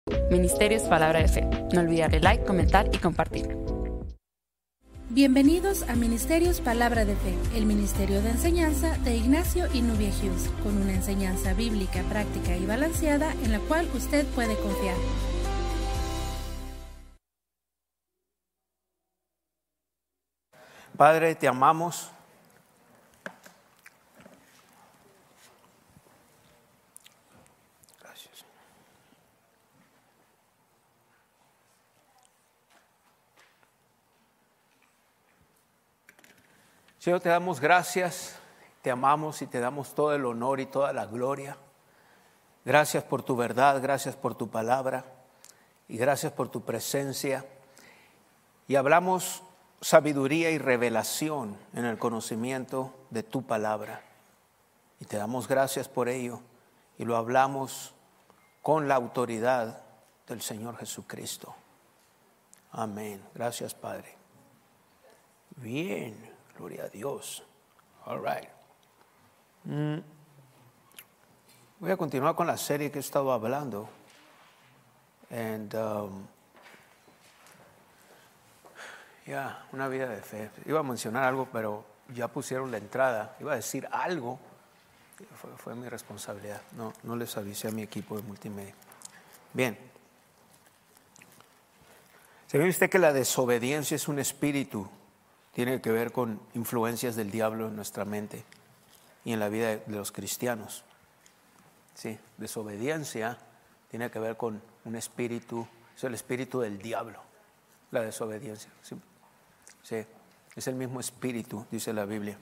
Ministerios Palabra de Fe. No olvide darle like, comentar y compartir. Bienvenidos a Ministerios Palabra de Fe, el ministerio de enseñanza de Ignacio y Nubia Hughes, con una enseñanza bíblica, práctica y balanceada en la cual usted puede confiar. Padre, te amamos. Gracias. Señor, te damos gracias, te amamos y te damos todo el honor y toda la gloria. Gracias por tu verdad, gracias por tu palabra y gracias por tu presencia. Y hablamos sabiduría y revelación en el conocimiento de tu palabra. Y te damos gracias por ello y lo hablamos con la autoridad del Señor Jesucristo. Amén. Gracias, Padre. Bien. Gloria a Dios. All right. Voy a continuar con la serie que he estado hablando. Una vida de fe. Iba a mencionar algo, pero ya pusieron la entrada. Iba a decir algo. Fue mi responsabilidad. No les avisé a mi equipo de multimedia. Bien. ¿Sabe usted que la desobediencia es un espíritu? Tiene que ver con influencias del diablo en nuestra mente y en la vida de los cristianos. Sí, desobediencia tiene que ver con un espíritu, es el espíritu del diablo, la desobediencia. Sí, es el mismo espíritu, dice la Biblia.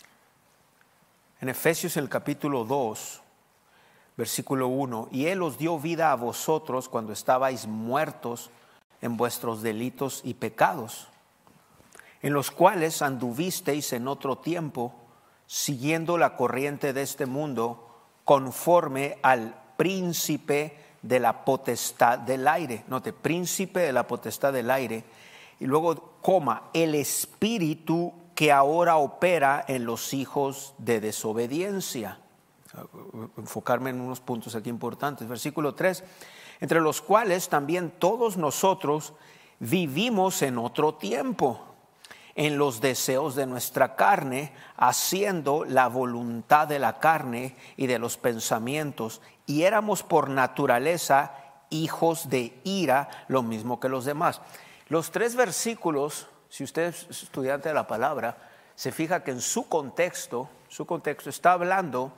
En Efesios, el capítulo 2, versículo 1, y Él os dio vida a vosotros cuando estabais muertos en vuestros delitos y pecados, en los cuales anduvisteis en otro tiempo, siguiendo la corriente de este mundo, conforme al príncipe de la potestad del aire. Note, príncipe de la potestad del aire. Y luego, el espíritu que ahora opera en los hijos de desobediencia. Enfocarme en unos puntos aquí importantes. Versículo 3, entre los cuales también todos nosotros vivimos en otro tiempo, en los deseos de nuestra carne, haciendo la voluntad de la carne y de los pensamientos, y éramos por naturaleza hijos de ira, lo mismo que los demás. Los tres versículos, si usted es estudiante de la palabra, se fija que en su contexto está hablando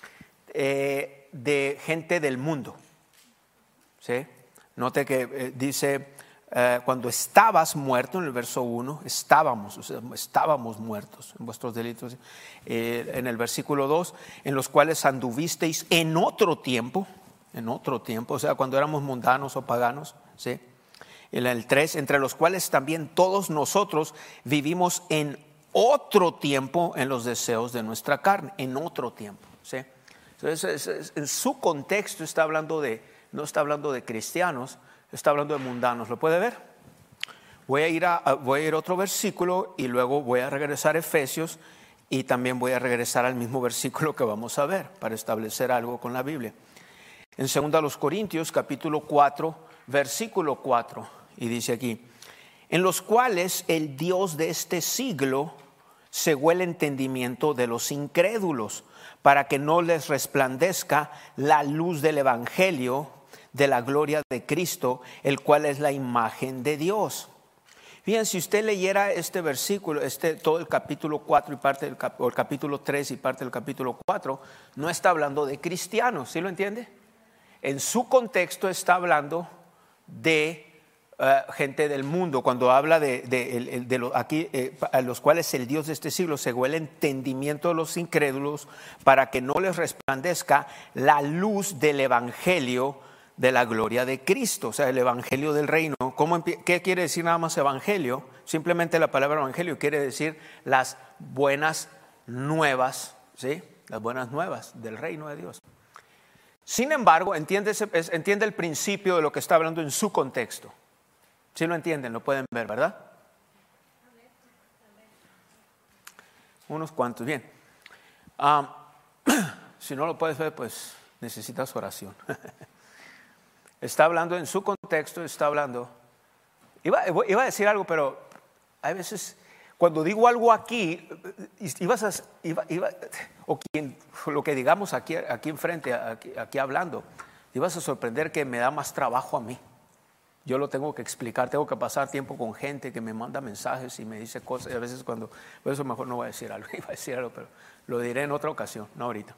de gente del mundo. ¿Sí? Note que dice, cuando estabas muerto, en el verso 1, estábamos muertos en vuestros delitos. En el versículo 2, en los cuales anduvisteis en otro tiempo, o sea, cuando éramos mundanos o paganos. ¿Sí? En el 3, entre los cuales también todos nosotros vivimos en otro tiempo en los deseos de nuestra carne, en otro tiempo. ¿Sí? Entonces, en su contexto no está hablando de cristianos, está hablando de mundanos. ¿Lo puede ver? Voy a ir a otro versículo y luego voy a regresar a Efesios y también voy a regresar al mismo versículo que vamos a ver para establecer algo con la Biblia. En 2 Corintios capítulo 4, versículo 4, y dice aquí, en los cuales el Dios de este siglo cegó el entendimiento de los incrédulos, para que no les resplandezca la luz del evangelio de la gloria de Cristo, el cual es la imagen de Dios. Bien, si usted leyera este versículo, todo el capítulo 4 y parte o el capítulo 3 y parte del capítulo 4, no está hablando de cristianos, ¿sí lo entiende? En su contexto está hablando de gente del mundo, cuando habla a los cuales el Dios de este siglo cegó el entendimiento de los incrédulos para que no les resplandezca la luz del evangelio de la gloria de Cristo, o sea, el evangelio del reino. ¿Qué quiere decir nada más evangelio? Simplemente la palabra evangelio quiere decir las buenas nuevas, ¿sí? Las buenas nuevas del reino de Dios. Sin embargo, entiende el principio de lo que está hablando en su contexto. ¿Sí lo entienden? Lo pueden ver, ¿verdad? Unos cuantos, bien. Si no lo puedes ver, pues necesitas oración. está hablando en su contexto, está hablando. Iba a decir algo, pero hay veces cuando digo algo aquí, lo que digamos aquí enfrente, aquí hablando, ibas a sorprender que me da más trabajo a mí. Yo lo tengo que explicar, tengo que pasar tiempo con gente que me manda mensajes y me dice cosas. Y a veces por eso mejor no voy a decir algo, iba a decir algo, pero lo diré en otra ocasión, no ahorita.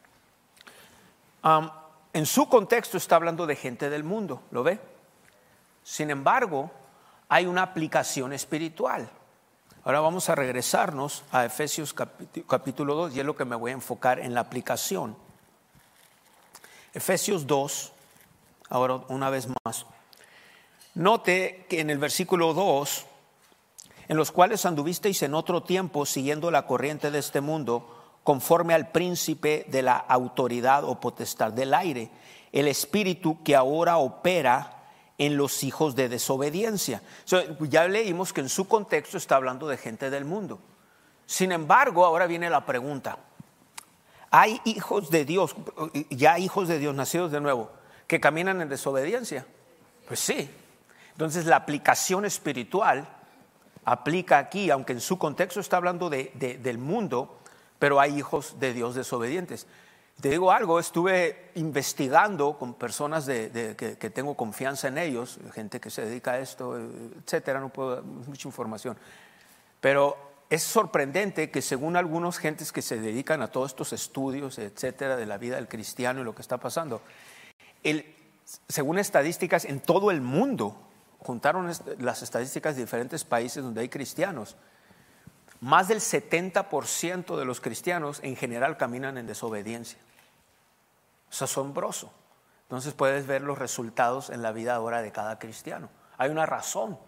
En su contexto está hablando de gente del mundo, ¿lo ve? Sin embargo, hay una aplicación espiritual. Ahora vamos a regresarnos a Efesios capítulo 2 y es lo que me voy a enfocar en la aplicación. Efesios 2, ahora una vez más. Note que en el versículo 2, en los cuales anduvisteis en otro tiempo siguiendo la corriente de este mundo, conforme al príncipe de la autoridad o potestad del aire, el espíritu que ahora opera en los hijos de desobediencia. Ya leímos que en su contexto está hablando de gente del mundo. Sin embargo, ahora viene la pregunta. ¿Hay hijos de Dios, ya hijos de Dios nacidos de nuevo, que caminan en desobediencia? Pues sí. Entonces la aplicación espiritual aplica aquí, aunque en su contexto está hablando del mundo, pero hay hijos de Dios desobedientes. Te digo algo, estuve investigando con personas que tengo confianza en ellos, gente que se dedica a esto, etcétera, no puedo dar mucha información. Pero es sorprendente que según algunos gentes que se dedican a todos estos estudios, etcétera, de la vida del cristiano y lo que está pasando, según estadísticas en todo el mundo, juntaron las estadísticas de diferentes países donde hay cristianos, más del 70% de los cristianos en general caminan en desobediencia. Es asombroso. Entonces puedes ver los resultados en la vida ahora de cada cristiano. Hay una razón.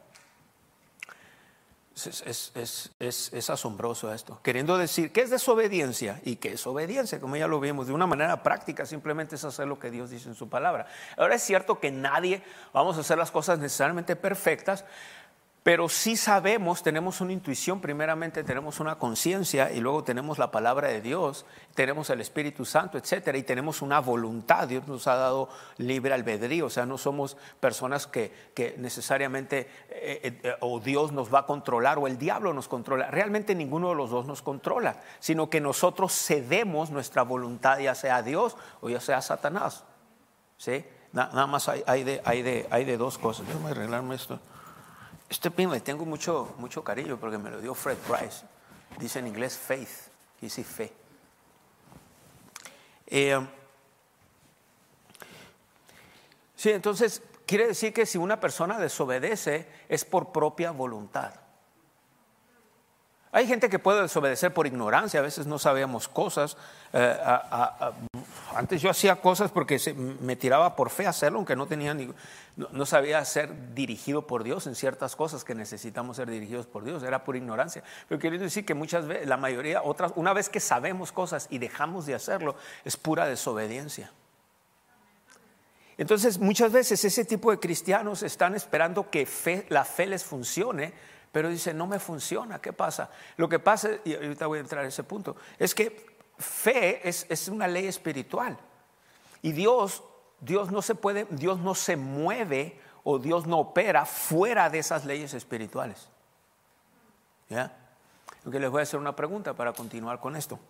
Es asombroso esto. Queriendo decir, ¿qué es desobediencia? ¿Y qué es obediencia? Como ya lo vimos, de una manera práctica, simplemente es hacer lo que Dios dice en su palabra. Ahora es cierto que nadie vamos a hacer las cosas necesariamente perfectas, pero sí sabemos, tenemos una intuición, primeramente tenemos una conciencia y luego tenemos la palabra de Dios, tenemos el Espíritu Santo, etcétera, y tenemos una voluntad. Dios nos ha dado libre albedrío, o sea, no somos personas que necesariamente o Dios nos va a controlar o el diablo nos controla. Realmente ninguno de los dos nos controla, sino que nosotros cedemos nuestra voluntad ya sea a Dios o ya sea a Satanás. ¿Sí? Nada más hay de dos cosas. Déjame arreglarme esto. Este pin le tengo mucho cariño porque me lo dio Fred Price. Dice en inglés faith, y dice fe. Sí, entonces quiere decir que si una persona desobedece es por propia voluntad. Hay gente que puede desobedecer por ignorancia, a veces no sabíamos cosas. Antes yo hacía cosas porque me tiraba por fe a hacerlo, aunque no sabía ser dirigido por Dios en ciertas cosas que necesitamos ser dirigidos por Dios, era por ignorancia. Pero quiero decir que muchas veces, la mayoría, una vez que sabemos cosas y dejamos de hacerlo, es pura desobediencia. Entonces muchas veces ese tipo de cristianos están esperando que la fe les funcione, pero dicen, no me funciona, ¿qué pasa? Lo que pasa, y ahorita voy a entrar a ese punto, es que fe es una ley espiritual. Y Dios no se mueve o Dios no opera fuera de esas leyes espirituales. ¿Ya? Aunque les voy a hacer una pregunta para continuar con esto.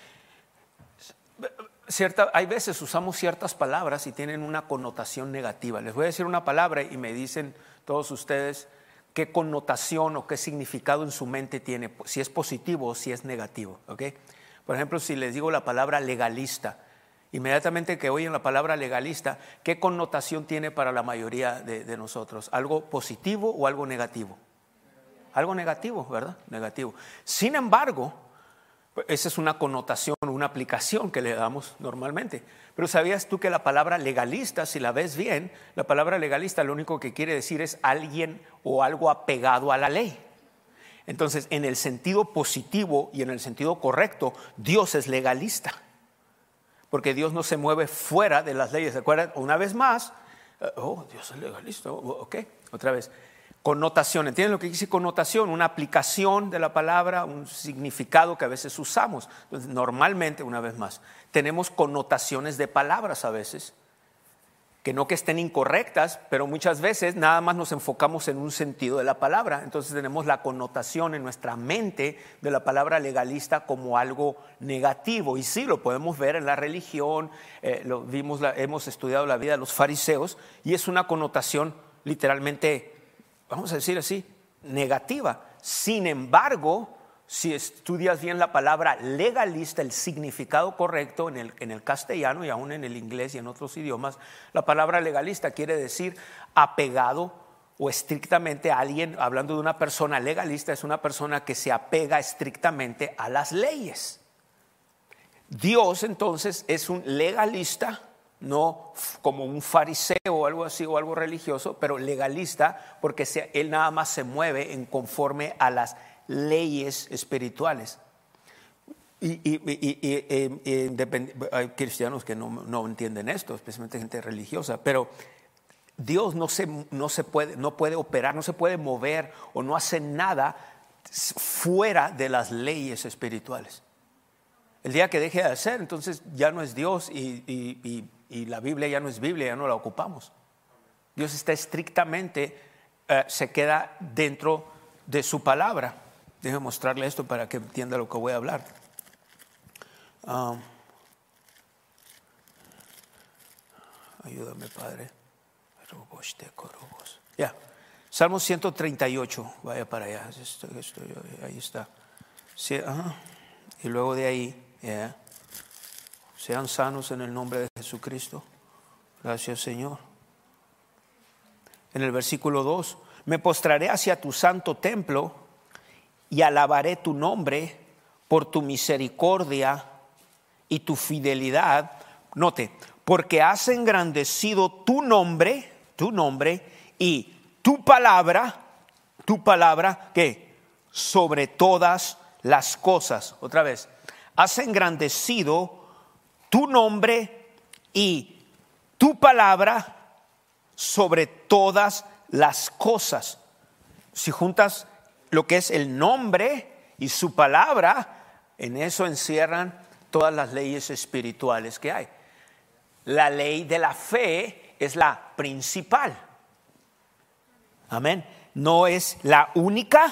Hay veces usamos ciertas palabras y tienen una connotación negativa. Les voy a decir una palabra y me dicen todos ustedes qué connotación o qué significado en su mente tiene, si es positivo o si es negativo. ¿Okay? Por ejemplo, si les digo la palabra legalista, inmediatamente que oyen la palabra legalista, ¿qué connotación tiene para la mayoría de nosotros? ¿Algo positivo o algo negativo? Algo negativo, ¿verdad? Negativo. Sin embargo, esa es una connotación, una aplicación que le damos normalmente. Pero ¿sabías tú que la palabra legalista, si la ves bien, la palabra legalista lo único que quiere decir es alguien o algo apegado a la ley? Entonces, en el sentido positivo y en el sentido correcto, Dios es legalista. Porque Dios no se mueve fuera de las leyes. ¿Se acuerdan? Una vez más, Dios es legalista. Ok, otra vez. Connotación, ¿entienden lo que dice connotación? Una aplicación de la palabra, un significado que a veces usamos. Entonces, normalmente, una vez más, tenemos connotaciones de palabras a veces que no que estén incorrectas, pero muchas veces nada más nos enfocamos en un sentido de la palabra. Entonces tenemos la connotación en nuestra mente de la palabra legalista como algo negativo. Y sí, lo podemos ver en la religión, hemos estudiado la vida de los fariseos y es una connotación literalmente, vamos a decir así, negativa. Sin embargo, si estudias bien la palabra legalista, el significado correcto en el castellano y aún en el inglés y en otros idiomas, la palabra legalista quiere decir apegado o estrictamente a alguien. Hablando de una persona legalista, es una persona que se apega estrictamente a las leyes. Dios entonces es un legalista, no como un fariseo o algo así o algo religioso, pero legalista porque él nada más se mueve en conforme a las leyes espirituales. Hay cristianos que no entienden esto, especialmente gente religiosa, pero Dios no puede operar, no se puede mover o no hace nada fuera de las leyes espirituales. El día que deje de hacer, entonces ya no es Dios y la Biblia ya no es Biblia, ya no la ocupamos. Dios está estrictamente, se queda dentro de su palabra. Déjame mostrarle esto para que entienda lo que voy a hablar. Ayúdame, Padre. Ya. Salmo 138. Vaya para allá. Ahí está. Sí, y luego de ahí, sean sanos en el nombre de Jesucristo. Gracias, Señor. En el versículo 2, me postraré hacia tu santo templo y alabaré tu nombre por tu misericordia y tu fidelidad. Note, porque has engrandecido tu nombre y tu palabra, ¿qué? Sobre todas las cosas. Otra vez, has engrandecido tu nombre y tu palabra sobre todas las cosas. Si juntas lo que es el nombre y su palabra, en eso encierran todas las leyes espirituales que hay. La ley de la fe es la principal. Amén. No es la única,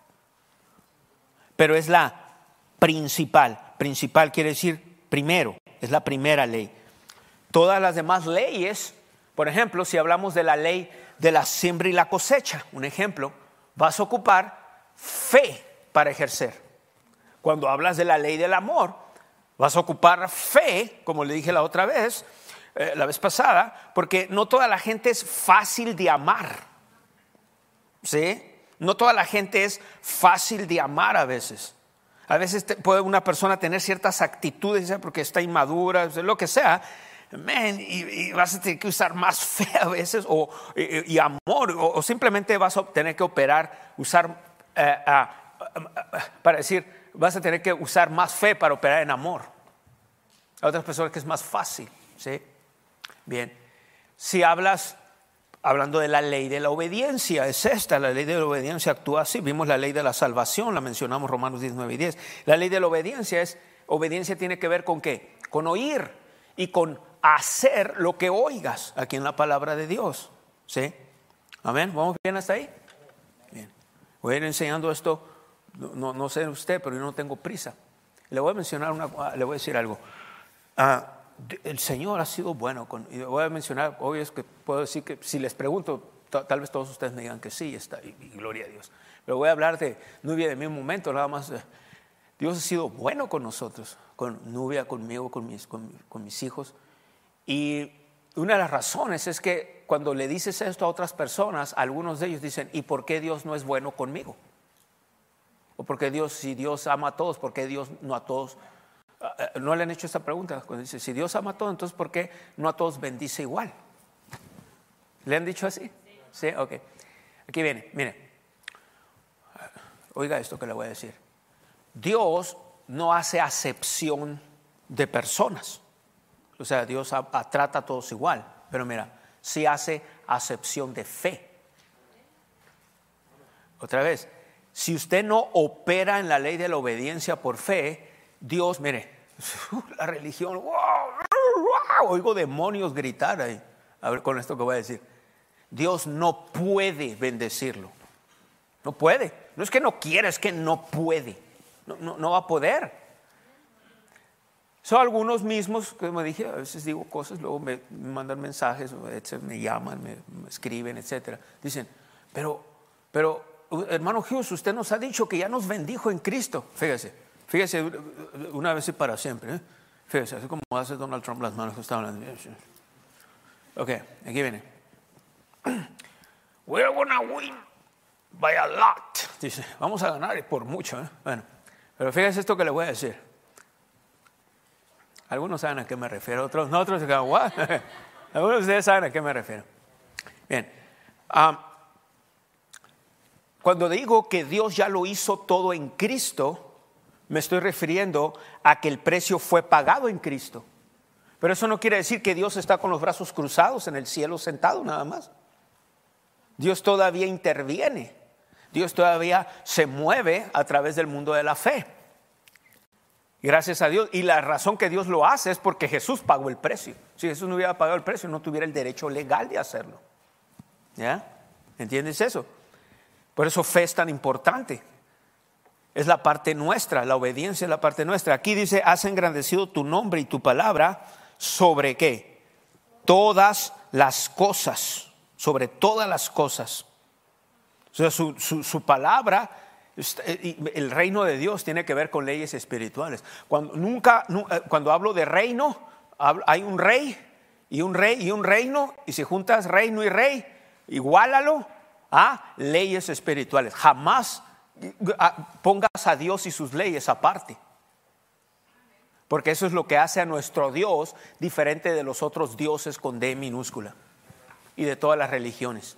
pero es la principal. Principal quiere decir primero, es la primera ley. Todas las demás leyes, por ejemplo, si hablamos de la ley de la siembra y la cosecha, un ejemplo, vas a ocupar fe para ejercer. Cuando hablas de la ley del amor, vas a ocupar fe, como le dije la otra vez, la vez pasada, porque no toda la gente es fácil de amar. ¿Sí? No toda la gente es fácil de amar a veces. A veces puede una persona tener ciertas actitudes porque está inmadura, lo que sea. Y vas a tener que usar más fe a veces y amor, o simplemente vas a tener que usar para decir, vas a tener que usar más fe para operar en amor. A otras personas que es más fácil, ¿sí? Bien, si hablando de la ley de la obediencia, es esta, la ley de la obediencia actúa así. Vimos la ley de la salvación, la mencionamos Romanos 19 y 10. La ley de la obediencia tiene que ver con ¿qué? Con oír y con hacer lo que oigas aquí en la palabra de Dios, ¿sí? Amén, ¿vamos bien hasta ahí? Bien, voy a ir enseñando esto, no sé usted, pero yo no tengo prisa. Le voy a decir algo. El Señor ha sido bueno y voy a mencionar, obvio es que puedo decir que si les pregunto, tal vez todos ustedes me digan que sí, está, y gloria a Dios. Pero voy a hablar de Nubia de mi momento, nada más. Dios ha sido bueno con nosotros, con Nubia, conmigo, con mis hijos. Y una de las razones es que cuando le dices esto a otras personas, algunos de ellos dicen, ¿y por qué Dios no es bueno conmigo? O porque si Dios ama a todos, ¿por qué Dios no a todos? ¿No le han hecho esta pregunta? Cuando dice, si Dios ama a todos, entonces ¿por qué no a todos bendice igual? ¿Le han dicho así? Sí, ok. Aquí viene, mire. Oiga esto que le voy a decir. Dios no hace acepción de personas. O sea, Dios trata a todos igual. Pero mira, sí hace acepción de fe. Otra vez, si usted no opera en la ley de la obediencia por fe, Dios, mire, la religión, wow, oigo demonios gritar ahí. a ver con esto que voy a decir. Dios no puede bendecirlo. No puede. No es que no quiera, es que no puede. No va a poder. Son algunos mismos, como dije, a veces digo cosas, luego me mandan mensajes, me llaman, me escriben, etc. Dicen, pero hermano Hughes, usted nos ha dicho que ya nos bendijo en Cristo. Fíjese una vez y para siempre. Fíjese, así como hace Donald Trump las manos que estaban hablando. Ok, aquí viene. We're gonna win by a lot. Dice, vamos a ganar por mucho. Bueno, pero fíjese esto que le voy a decir. Algunos saben a qué me refiero, otros no, otros digan, ¿what? Algunos de ustedes saben a qué me refiero. Bien. Cuando digo que Dios ya lo hizo todo en Cristo, me estoy refiriendo a que el precio fue pagado en Cristo. Pero eso no quiere decir que Dios está con los brazos cruzados en el cielo sentado nada más. Dios todavía interviene. Dios todavía se mueve a través del mundo de la fe. Gracias a Dios. Y la razón que Dios lo hace es porque Jesús pagó el precio. Si Jesús no hubiera pagado el precio, no tuviera el derecho legal de hacerlo. ¿Ya? ¿Entiendes eso? Por eso fe es tan importante. Es la parte nuestra, la obediencia es la parte nuestra. Aquí dice, has engrandecido tu nombre y tu palabra sobre ¿qué? Todas las cosas. Sobre todas las cosas. O sea, su palabra, el reino de Dios tiene que ver con leyes espirituales. Cuando hablo de reino, hay un rey y un reino, y si juntas reino y rey, iguálalo a leyes espirituales. Jamás pongas a Dios y sus leyes aparte. Porque eso es lo que hace a nuestro Dios diferente de los otros dioses con D minúscula y de todas las religiones.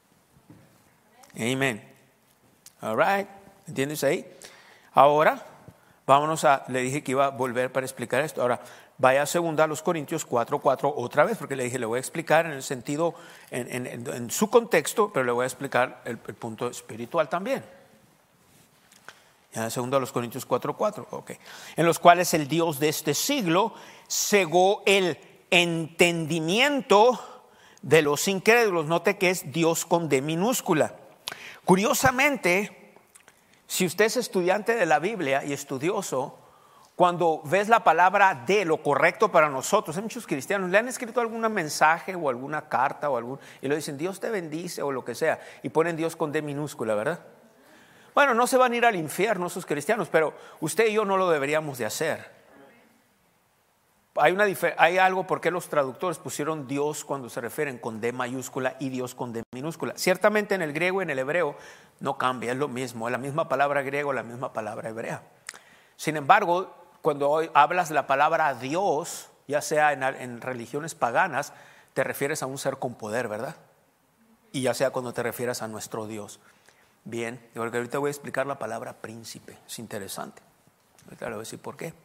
Amén. All right. ¿Entiendes ahí? Ahora, vámonos le dije que iba a volver para explicar esto. Ahora, vaya a 2 Corintios 4:4 otra vez, porque le dije, le voy a explicar en el sentido, en su contexto, pero le voy a explicar el punto espiritual también. Ya, 2 Corintios 4:4, ok. En los cuales el Dios de este siglo cegó el entendimiento de los incrédulos. Note que es Dios con D minúscula. Curiosamente, si usted es estudiante de la Biblia y estudioso, cuando ves la palabra de lo correcto para nosotros, hay muchos cristianos, le han escrito algún mensaje o alguna carta y le dicen Dios te bendice o lo que sea, y ponen Dios con D minúscula, ¿verdad? Bueno, no se van a ir al infierno esos cristianos, pero usted y yo no lo deberíamos de hacer. Hay algo por qué los traductores pusieron Dios cuando se refieren con D mayúscula y Dios con D minúscula. Ciertamente en el griego y en el hebreo no cambia, es lo mismo, es la misma palabra griego, la misma palabra hebrea. Sin embargo, cuando hoy hablas de la palabra Dios, ya sea en religiones paganas, te refieres a un ser con poder, ¿verdad? Y ya sea cuando te refieres a nuestro Dios. Bien, porque ahorita voy a explicar la palabra príncipe, es interesante. Ahorita le voy a decir por qué.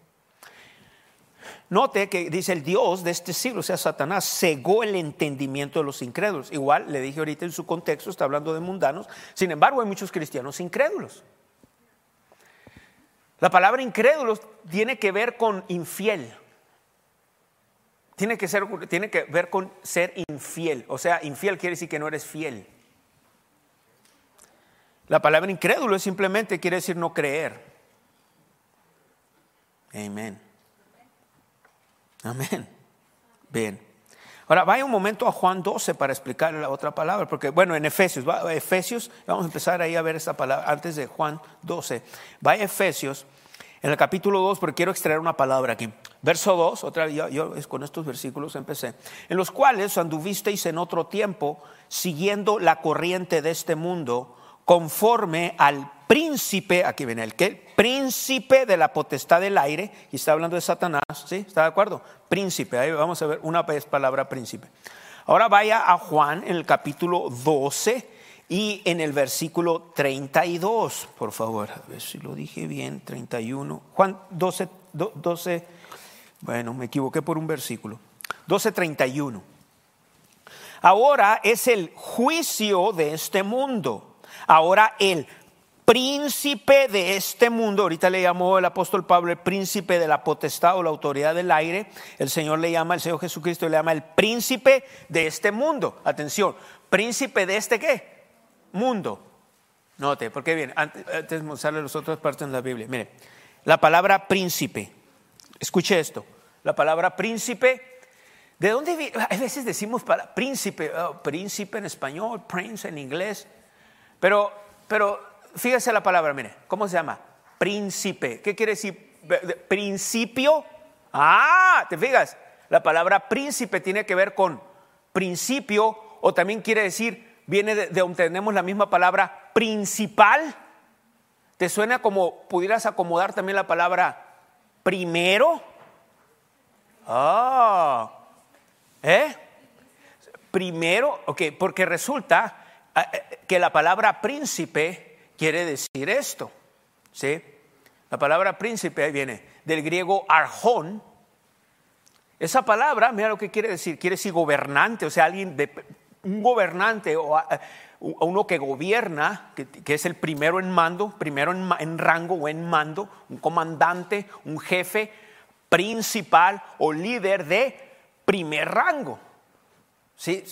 Note que dice el Dios de este siglo, o sea Satanás, cegó el entendimiento de los incrédulos. Igual le dije ahorita en su contexto, está hablando de mundanos. Sin embargo hay muchos cristianos incrédulos. La palabra incrédulos tiene que ver con infiel. Tiene que ver con ser infiel. O sea, infiel quiere decir que no eres fiel. La palabra incrédulo simplemente quiere decir no creer. Amén. Amén. Bien. Ahora vaya un momento a Juan 12 para explicarle la otra palabra, porque bueno, en Efesios, vamos a empezar ahí a ver esta palabra antes de Juan 12. Vaya a Efesios en el capítulo 2, porque quiero extraer una palabra aquí. Verso 2, otra vez, yo con estos versículos empecé. En los cuales anduvisteis en otro tiempo, siguiendo la corriente de este mundo, conforme al príncipe, aquí viene el que, príncipe de la potestad del aire, y está hablando de Satanás, ¿sí? ¿Está de acuerdo? Príncipe, ahí vamos a ver una vez palabra príncipe. Ahora vaya a Juan en el capítulo 12 y en el versículo 32, por favor, a ver si lo dije bien, 31, Juan 12, bueno, me equivoqué por un versículo, 12:31. Ahora es el juicio de este mundo. Ahora el príncipe de este mundo. Ahorita le llamó el apóstol Pablo el príncipe de la potestad o la autoridad del aire. El Señor Jesucristo le llama el príncipe de este mundo. Atención, príncipe de este ¿qué? Mundo. Note, porque bien, antes de mostrarle las otras partes de la Biblia, mire, la palabra príncipe, escuche esto, la palabra príncipe, ¿de dónde viene? A veces decimos príncipe, príncipe en español, prince en inglés, pero fíjese la palabra, mire, ¿cómo se llama? Príncipe. ¿Qué quiere decir? Principio. ¿Te fijas? La palabra príncipe tiene que ver con principio, o también quiere decir, viene de donde tenemos la misma palabra principal. ¿Te suena como pudieras acomodar también la palabra primero? Primero, ok, porque resulta que la palabra príncipe quiere decir esto, ¿sí? La palabra príncipe viene del griego arjón. Esa palabra, mira lo que quiere decir gobernante, o sea, un gobernante o uno que gobierna, que es el primero en mando, primero en rango o en mando, un comandante, un jefe principal o líder de primer rango, ¿sí?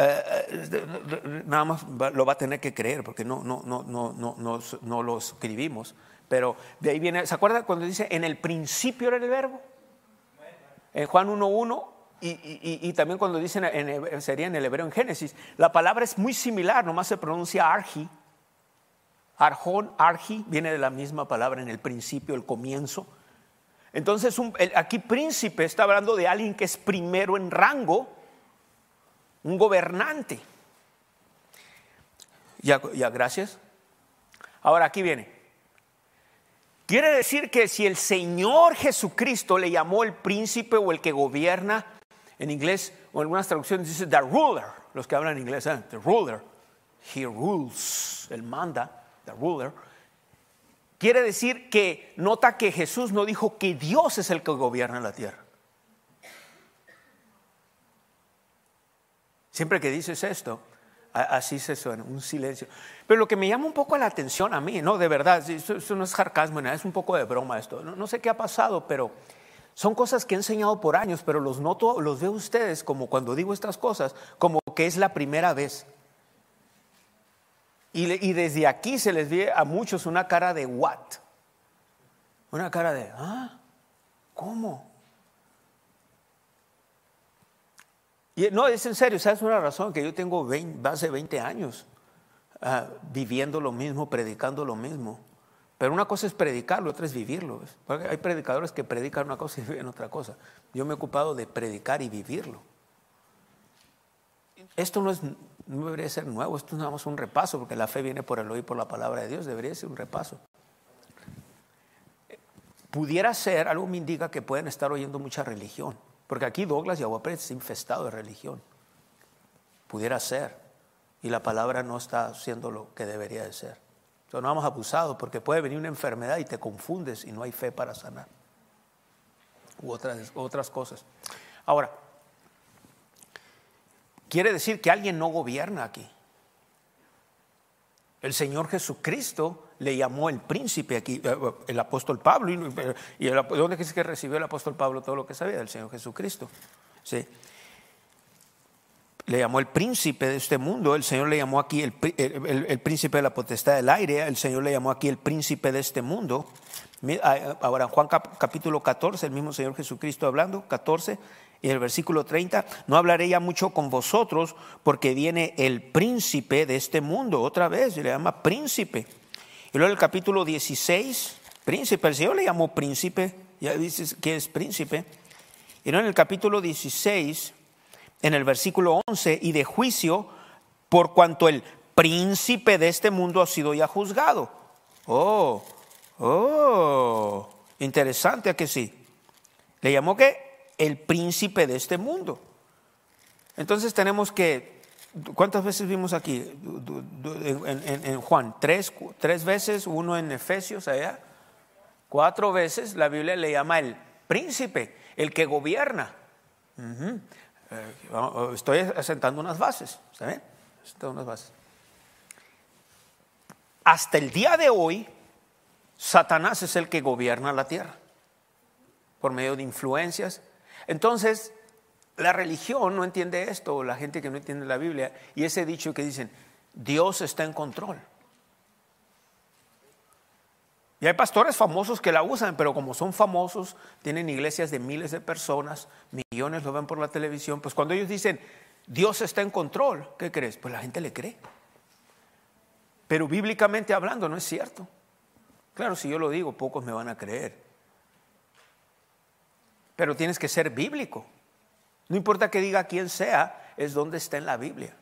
Nada más lo va a tener que creer porque no lo escribimos, pero de ahí viene. ¿Se acuerda cuando dice en el principio era el verbo? En Juan 1:1 y también cuando dicen sería en el hebreo en Génesis, la palabra es muy similar, nomás se pronuncia argi. Arjón, argi, viene de la misma palabra, en el principio, el comienzo. Entonces aquí príncipe está hablando de alguien que es primero en rango, un gobernante. Ya, gracias. Ahora aquí viene. Quiere decir que si el Señor Jesucristo le llamó el príncipe o el que gobierna, en inglés o en algunas traducciones dice the ruler, los que hablan inglés, the ruler, he rules, él manda, the ruler. Quiere decir que nota que Jesús no dijo que Dios es el que gobierna la tierra. Siempre que dices esto, así se suena, un silencio. Pero lo que me llama un poco la atención a mí, no, de verdad, eso no es sarcasmo, es un poco de broma esto. No sé qué ha pasado, pero son cosas que he enseñado por años, pero los noto, los veo ustedes como cuando digo estas cosas, como que es la primera vez. Y desde aquí se les ve a muchos una cara de what, una cara de ¿cómo? Y no, es en serio, ¿sabes una razón? Que yo tengo hace 20 años viviendo lo mismo, predicando lo mismo. Pero una cosa es predicarlo, otra es vivirlo. Porque hay predicadores que predican una cosa y viven otra cosa. Yo me he ocupado de predicar y vivirlo. Esto no debería ser nuevo, esto es nada más un repaso, porque la fe viene por el oír por la palabra de Dios, debería ser un repaso. Pudiera ser, algo me indica que pueden estar oyendo mucha religión, porque aquí Douglas y Agua Prieta está infestado de religión. Pudiera ser, y la palabra no está haciendo lo que debería de ser. Entonces no vamos abusados, porque puede venir una enfermedad y te confundes y no hay fe para sanar. U otras cosas. Ahora, quiere decir que alguien no gobierna aquí. El Señor Jesucristo le llamó el príncipe aquí, el apóstol Pablo. ¿Dónde es que recibió el apóstol Pablo todo lo que sabía del Señor Jesucristo? ¿Sí? Le llamó el príncipe de este mundo. El Señor le llamó aquí el príncipe de la potestad del aire. El Señor le llamó aquí el príncipe de este mundo. Ahora en Juan capítulo 14, el mismo Señor Jesucristo hablando, 14, y el versículo 30, no hablaré ya mucho con vosotros porque viene el príncipe de este mundo. Otra vez le llama príncipe. Y luego el capítulo 16, príncipe, el Señor le llamó príncipe, ya dices que es príncipe. Y luego en el capítulo 16, en el versículo 11, y de juicio, por cuanto el príncipe de este mundo ha sido ya juzgado. Interesante, ¿a que sí? Le llamó que el príncipe de este mundo. Entonces tenemos que, ¿cuántas veces vimos aquí en Juan? ¿Tres veces? Uno en Efesios allá. 4 veces la Biblia le llama el príncipe, el que gobierna. Estoy asentando unas bases, ¿saben? Asentando unas bases. hasta el día de hoy, Satanás es el que gobierna la tierra por medio de influencias. Entonces, la religión no entiende esto, o la gente que no entiende la Biblia, y ese dicho que dicen, Dios está en control. Y hay pastores famosos que la usan, pero como son famosos, tienen iglesias de miles de personas, millones lo ven por la televisión, pues cuando ellos dicen, Dios está en control, ¿qué crees? Pues la gente le cree. Pero bíblicamente hablando no es cierto. Claro, si yo lo digo, pocos me van a creer. Pero tienes que ser bíblico. No importa que diga quién sea, es donde está en la Biblia.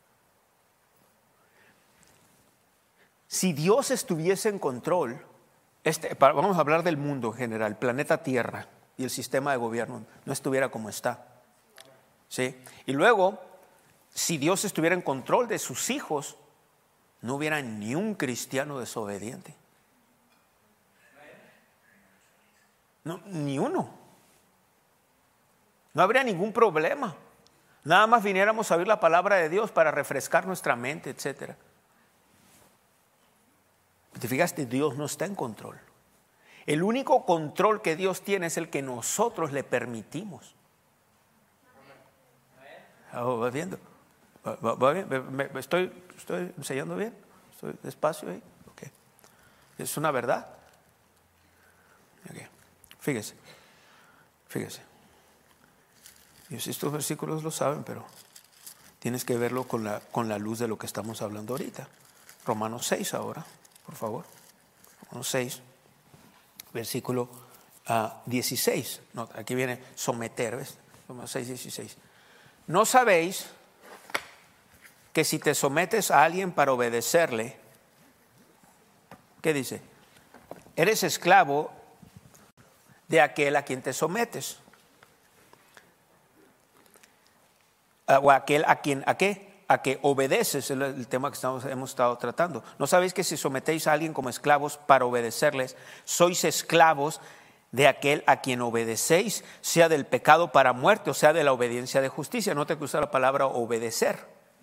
Si Dios estuviese en control, vamos a hablar del mundo en general, el planeta Tierra y el sistema de gobierno no estuviera como está. ¿Sí? Y luego, si Dios estuviera en control de sus hijos, no hubiera ni un cristiano desobediente. No, ni uno. No habría ningún problema. Nada más viniéramos a oír la palabra de Dios para refrescar nuestra mente, etc. ¿Te fijaste? Dios no está en control. El único control que Dios tiene es el que nosotros le permitimos. ¿Vas viendo? ¿Va bien? ¿Me estoy enseñando bien? ¿Estoy despacio ahí? Okay. ¿Es una verdad? Okay. Fíjese. Y si estos versículos lo saben, pero tienes que verlo con la luz de lo que estamos hablando ahorita. Romanos 6 ahora, por favor. Romanos 6, versículo 16. No, aquí viene someter, ¿ves? Romanos 6, 16. ¿No sabéis que si te sometes a alguien para obedecerle, ¿qué dice? Eres esclavo de aquel a quien te sometes? O aquel a que obedeces, es el tema que hemos estado tratando. ¿No sabéis que si sometéis a alguien como esclavos para obedecerles, sois esclavos de aquel a quien obedecéis, sea del pecado para muerte o sea de la obediencia de justicia? Note que usa la palabra obedecer.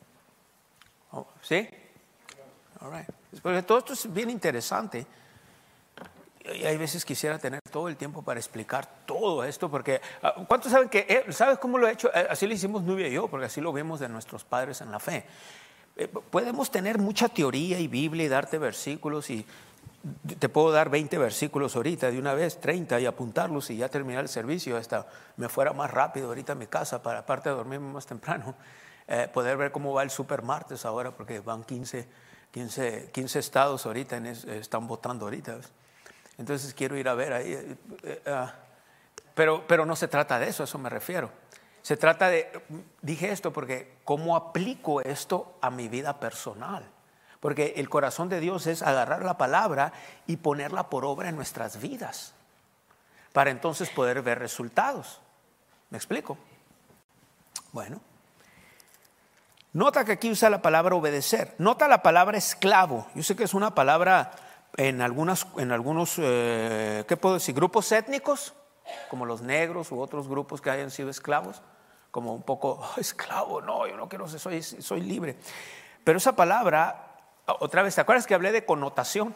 ¿Sí? All right. Porque todo esto es bien interesante. Y hay veces quisiera tener todo el tiempo para explicar todo esto, porque ¿cuántos saben que, sabes cómo lo he hecho? Así lo hicimos Nubia y yo, porque así lo vemos de nuestros padres en la fe. Podemos tener mucha teoría y Biblia y darte versículos, y te puedo dar 20 versículos ahorita de una vez, 30, y apuntarlos y ya terminar el servicio, hasta me fuera más rápido ahorita a mi casa, para aparte de dormirme más temprano, poder ver cómo va el super martes ahora, porque van 15 estados ahorita, están votando ahorita, ¿ves? Entonces quiero ir a ver ahí, pero no se trata de eso, a eso me refiero. Se trata dije esto porque ¿cómo aplico esto a mi vida personal? Porque el corazón de Dios es agarrar la palabra y ponerla por obra en nuestras vidas, para entonces poder ver resultados. ¿Me explico? Bueno, nota que aquí usa la palabra obedecer. Nota la palabra esclavo. Yo sé que es una palabra en algunos, ¿qué puedo decir? Grupos étnicos, como los negros u otros grupos que hayan sido esclavos, como un poco, esclavo, no, yo no quiero ser, soy libre. Pero esa palabra, otra vez, ¿te acuerdas que hablé de connotación?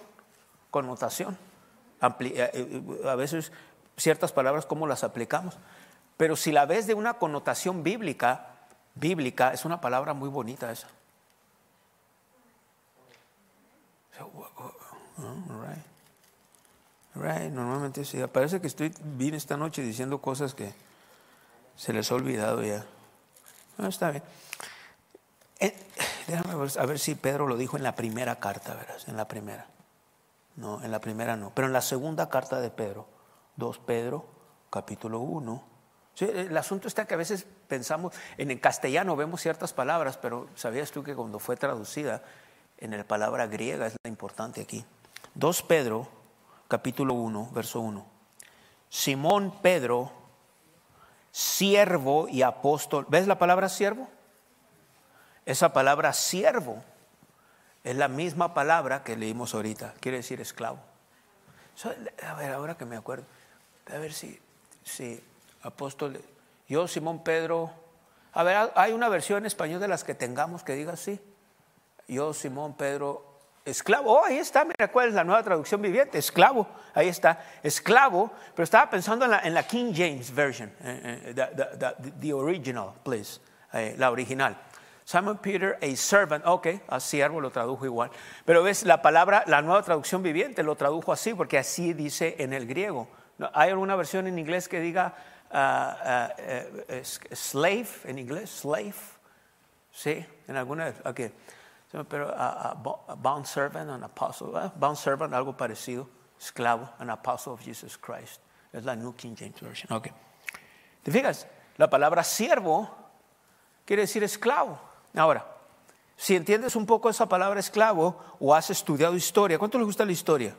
A veces ciertas palabras, ¿cómo las aplicamos? Pero si la ves de una connotación bíblica, es una palabra muy bonita esa. Right. Normalmente sí. Parece que vine esta noche diciendo cosas que se les ha olvidado ya. No, está bien. Déjame ver, a ver si Pedro lo dijo en la primera carta, ¿verdad? En la primera. No, en la primera no. Pero en la segunda carta de Pedro, 2 Pedro, capítulo 1. Sí, el asunto está que a veces pensamos, en el castellano vemos ciertas palabras, pero ¿sabías tú que cuando fue traducida en la palabra griega es la importante aquí? 2 Pedro, capítulo 1, verso 1. Simón Pedro, siervo y apóstol. ¿Ves la palabra siervo? Esa palabra siervo es la misma palabra que leímos ahorita. Quiere decir esclavo. A ver, ahora que me acuerdo. A ver si apóstol. Yo, Simón Pedro. A ver, hay una versión en español de las que tengamos que diga así. Yo, Simón Pedro, esclavo. Oh, ahí está, mira cuál es la Nueva Traducción Viviente. Esclavo, ahí está, esclavo. Pero estaba pensando en la King James Version, the original, please, la original. Simon Peter, a servant. Ok, a siervo lo tradujo igual. Pero ves, la palabra, la Nueva Traducción Viviente lo tradujo así, porque así dice en el griego. ¿Hay alguna versión en inglés que diga slave en inglés? Slave. Sí, en alguna. Okay. Pero bound servant, an apostle, bound servant, algo parecido, esclavo, an apostle of Jesus Christ. Es la New King James Version. Okay. ¿Te fijas? La palabra siervo quiere decir esclavo. Ahora, si entiendes un poco esa palabra esclavo o has estudiado historia, ¿cuánto les gusta la historia?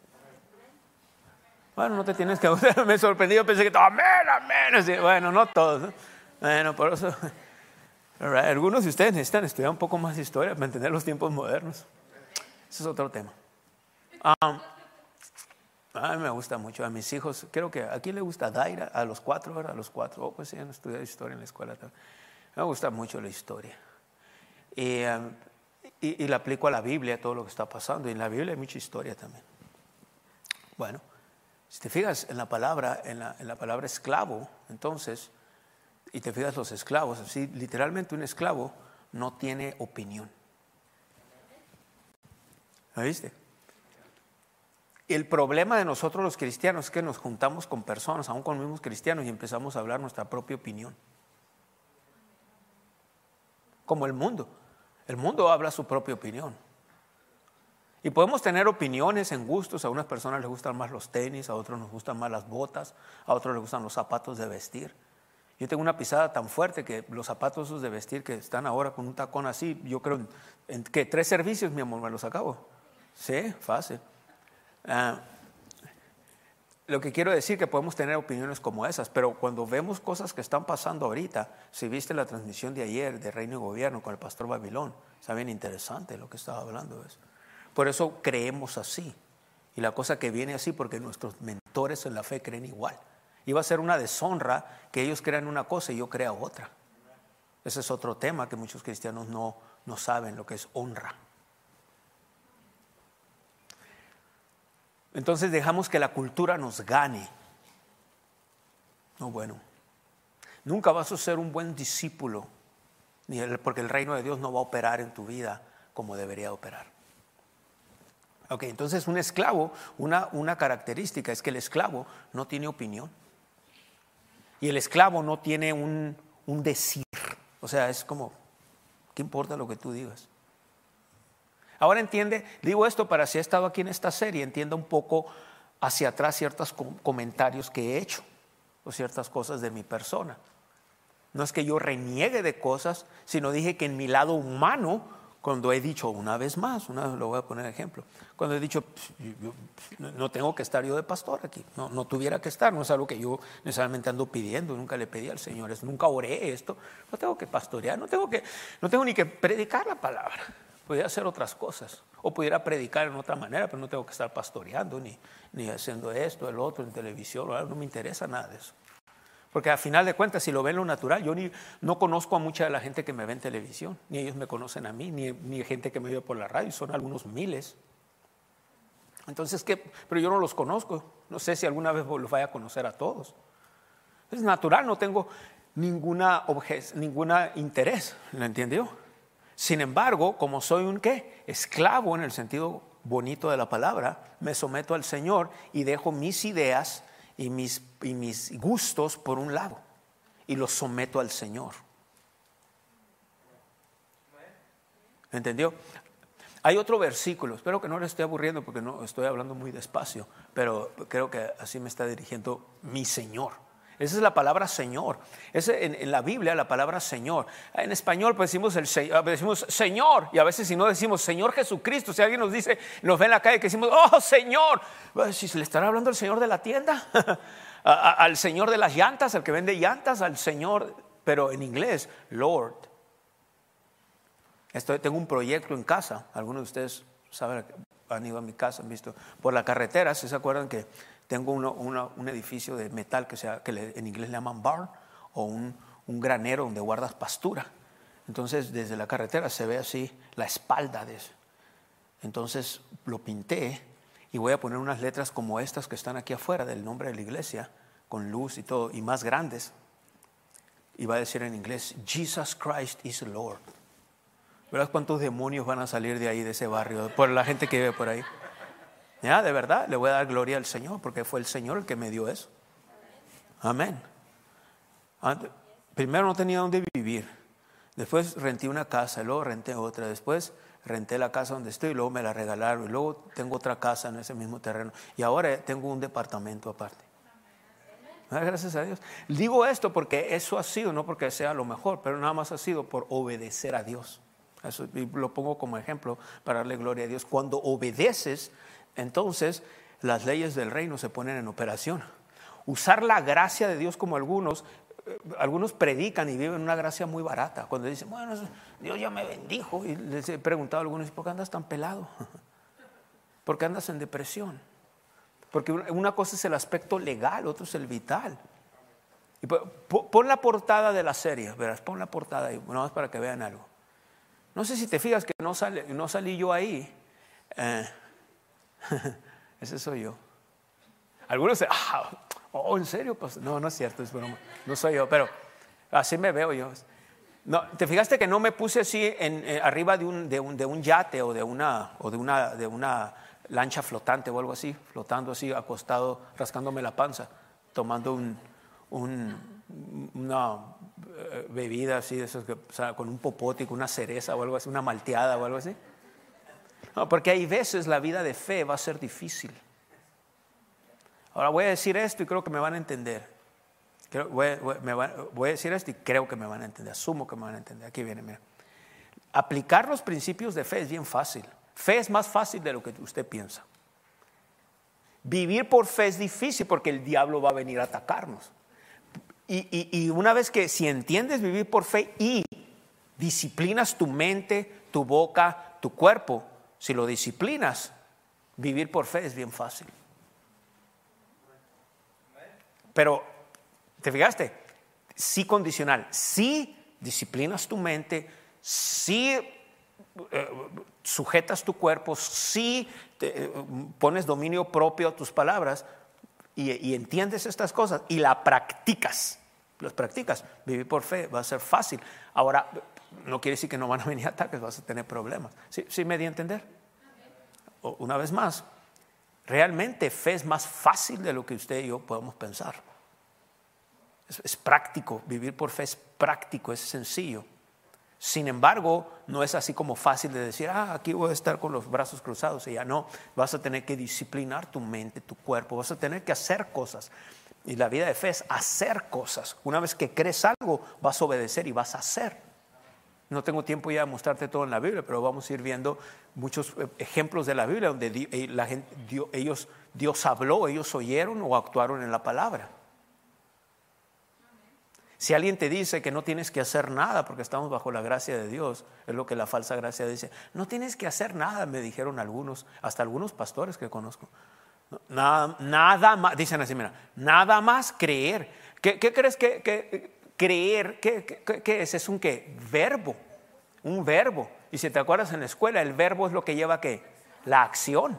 Bueno, no te tienes que gustar. Me sorprendí, pensé que amén. Así, bueno, no todos, ¿no? Bueno, por eso. Algunos de ustedes necesitan estudiar un poco más de historia para entender los tiempos modernos. Ese es otro tema. A mí me gusta mucho. A mis hijos, creo que ¿a quién le gusta? Daira, a los 4, ¿verdad? A los 4. Oh, pues sí, han estudiado historia en la escuela también. Me gusta mucho la historia. Y la aplico a la Biblia, todo lo que está pasando. Y en la Biblia hay mucha historia también. Bueno, si te fijas en la palabra esclavo, entonces, y te fijas los esclavos, así literalmente un esclavo no tiene opinión. ¿Lo viste? El problema de nosotros los cristianos es que nos juntamos con personas, aún con los mismos cristianos, y empezamos a hablar nuestra propia opinión. Como el mundo. El mundo habla su propia opinión. Y podemos tener opiniones en gustos. A unas personas les gustan más los tenis, a otros nos gustan más las botas, a otros les gustan los zapatos de vestir. Yo tengo una pisada tan fuerte que los zapatos esos de vestir que están ahora con un tacón así, yo creo en que 3 servicios, mi amor, me los acabo. Sí, fácil. Lo que quiero decir que podemos tener opiniones como esas, pero cuando vemos cosas que están pasando ahorita, si viste la transmisión de ayer de Reino y Gobierno con el pastor Babilón, está bien interesante lo que estaba hablando de eso. Por eso creemos así, y la cosa que viene así porque nuestros mentores en la fe creen igual. Iba a ser una deshonra que ellos crean una cosa y yo crea otra. Ese es otro tema que muchos cristianos no saben lo que es honra. Entonces dejamos que la cultura nos gane. No, bueno, nunca vas a ser un buen discípulo, porque el reino de Dios no va a operar en tu vida como debería operar. Ok, entonces un esclavo, una característica es que el esclavo no tiene opinión. Y el esclavo no tiene un decir. O sea, es como, ¿qué importa lo que tú digas? Ahora entiende, digo esto para si he estado aquí en esta serie, entienda un poco hacia atrás ciertos comentarios que he hecho o ciertas cosas de mi persona. No es que yo reniegue de cosas, sino dije que en mi lado humano, cuando he dicho una vez más, lo voy a poner ejemplo, cuando he dicho yo no tengo que estar yo de pastor aquí, no tuviera que estar, no es algo que yo necesariamente ando pidiendo, nunca le pedí al Señor, nunca oré esto, no tengo que pastorear, no tengo ni que predicar la palabra. Pudiera hacer otras cosas o pudiera predicar en otra manera, pero no tengo que estar pastoreando ni haciendo esto, el otro en televisión, no me interesa nada de eso. Porque al final de cuentas, si lo ven lo natural, yo no conozco a mucha de la gente que me ve en televisión, ni ellos me conocen a mí, ni gente que me ve por la radio, son algunos miles. Entonces, pero yo no los conozco, no sé si alguna vez los vaya a conocer a todos. Es natural, no tengo ninguna interés, ¿lo entendió? Sin embargo, como soy un esclavo en el sentido bonito de la palabra, me someto al Señor y dejo mis ideas y mis gustos por un lado y los someto al Señor. ¿Entendió? Hay otro versículo, espero que no le esté aburriendo porque no estoy hablando muy despacio, pero creo que así me está dirigiendo mi Señor. Esa es la palabra Señor. En la Biblia la palabra Señor. En español pues decimos Señor, y a veces si no decimos Señor Jesucristo, si alguien nos dice, nos ve en la calle que decimos oh Señor, si se le estará hablando al Señor de la tienda, al Señor de las llantas, al que vende llantas, al Señor, pero en inglés Lord. Tengo un proyecto en casa, algunos de ustedes saben, han ido a mi casa, han visto por la carretera, ¿se acuerdan que tengo un edificio de metal que en inglés le llaman barn, o un granero donde guardas pastura? Entonces desde la carretera se ve así la espalda de eso. Entonces lo pinté y voy a poner unas letras como estas que están aquí afuera del nombre de la iglesia, con luz y todo, y más grandes. Y va a decir en inglés, Jesus Christ is Lord. ¿Verás cuántos demonios van a salir de ahí, de ese barrio, por la gente que vive por ahí? Ya, de verdad, le voy a dar gloria al Señor, porque fue el Señor el que me dio eso. Amén. Primero no tenía dónde vivir. Después renté una casa, luego renté otra. Después renté la casa donde estoy y luego me la regalaron. Y luego tengo otra casa en ese mismo terreno. Y ahora tengo un departamento aparte. Gracias a Dios. Digo esto porque eso ha sido, no porque sea lo mejor, pero nada más ha sido por obedecer a Dios. Eso, y lo pongo como ejemplo para darle gloria a Dios. Cuando obedeces, entonces las leyes del reino se ponen en operación. Usar la gracia de Dios como algunos predican y viven una gracia muy barata. Cuando dicen, bueno, Dios ya me bendijo. Y les he preguntado a algunos, ¿por qué andas tan pelado? ¿Por qué andas en depresión? Porque una cosa es el aspecto legal, otro es el vital. Y pon la portada de la serie, verás, pon la portada ahí, nada más para que vean algo. No sé si te fijas que no salí yo ahí. Ese soy yo. Algunos dicen, ¿en serio? Pues, no es cierto, es broma. No soy yo, pero así me veo yo. No, ¿te fijaste que no me puse así arriba de un yate o de una lancha flotante o algo así, flotando así, acostado, rascándome la panza, tomando una bebida así, de esos o sea, con un popote, con una cereza o algo así, una malteada o algo así? No, porque hay veces la vida de fe va a ser difícil. Ahora voy a decir esto y creo que me van a entender. Voy a decir esto y creo que me van a entender, asumo que me van a entender. Aquí viene, mira. Aplicar los principios de fe es bien fácil. Fe es más fácil de lo que usted piensa. Vivir por fe es difícil porque el diablo va a venir a atacarnos. Y una vez que si entiendes vivir por fe y disciplinas tu mente, tu boca, tu cuerpo, si lo disciplinas, vivir por fe es bien fácil. Pero, ¿te fijaste? Sí condicional. Sí disciplinas tu mente, sí sujetas tu cuerpo, sí pones dominio propio a tus palabras y entiendes estas cosas y las practicas. Vivir por fe va a ser fácil. Ahora, no quiere decir que no van a venir ataques, vas a tener problemas. ¿Sí me di a entender? Una vez más, realmente fe es más fácil de lo que usted y yo podemos pensar. Es práctico, vivir por fe es práctico, es sencillo. Sin embargo, no es así como fácil de decir, aquí voy a estar con los brazos cruzados y ya no. Vas a tener que disciplinar tu mente, tu cuerpo, vas a tener que hacer cosas. Y la vida de fe es hacer cosas. Una vez que crees algo, vas a obedecer y vas a hacer. No tengo tiempo ya de mostrarte todo en la Biblia, pero vamos a ir viendo muchos ejemplos de la Biblia donde Dios habló, ellos oyeron o actuaron en la palabra. Si alguien te dice que no tienes que hacer nada porque estamos bajo la gracia de Dios, es lo que la falsa gracia dice. No tienes que hacer nada, me dijeron algunos, hasta algunos pastores que conozco. Nada más, dicen así, mira, nada más creer. ¿Qué crees que creer? ¿Qué es? Es un ¿qué? Verbo, un verbo. Y si te acuerdas en la escuela, el verbo es lo que lleva ¿qué? La acción.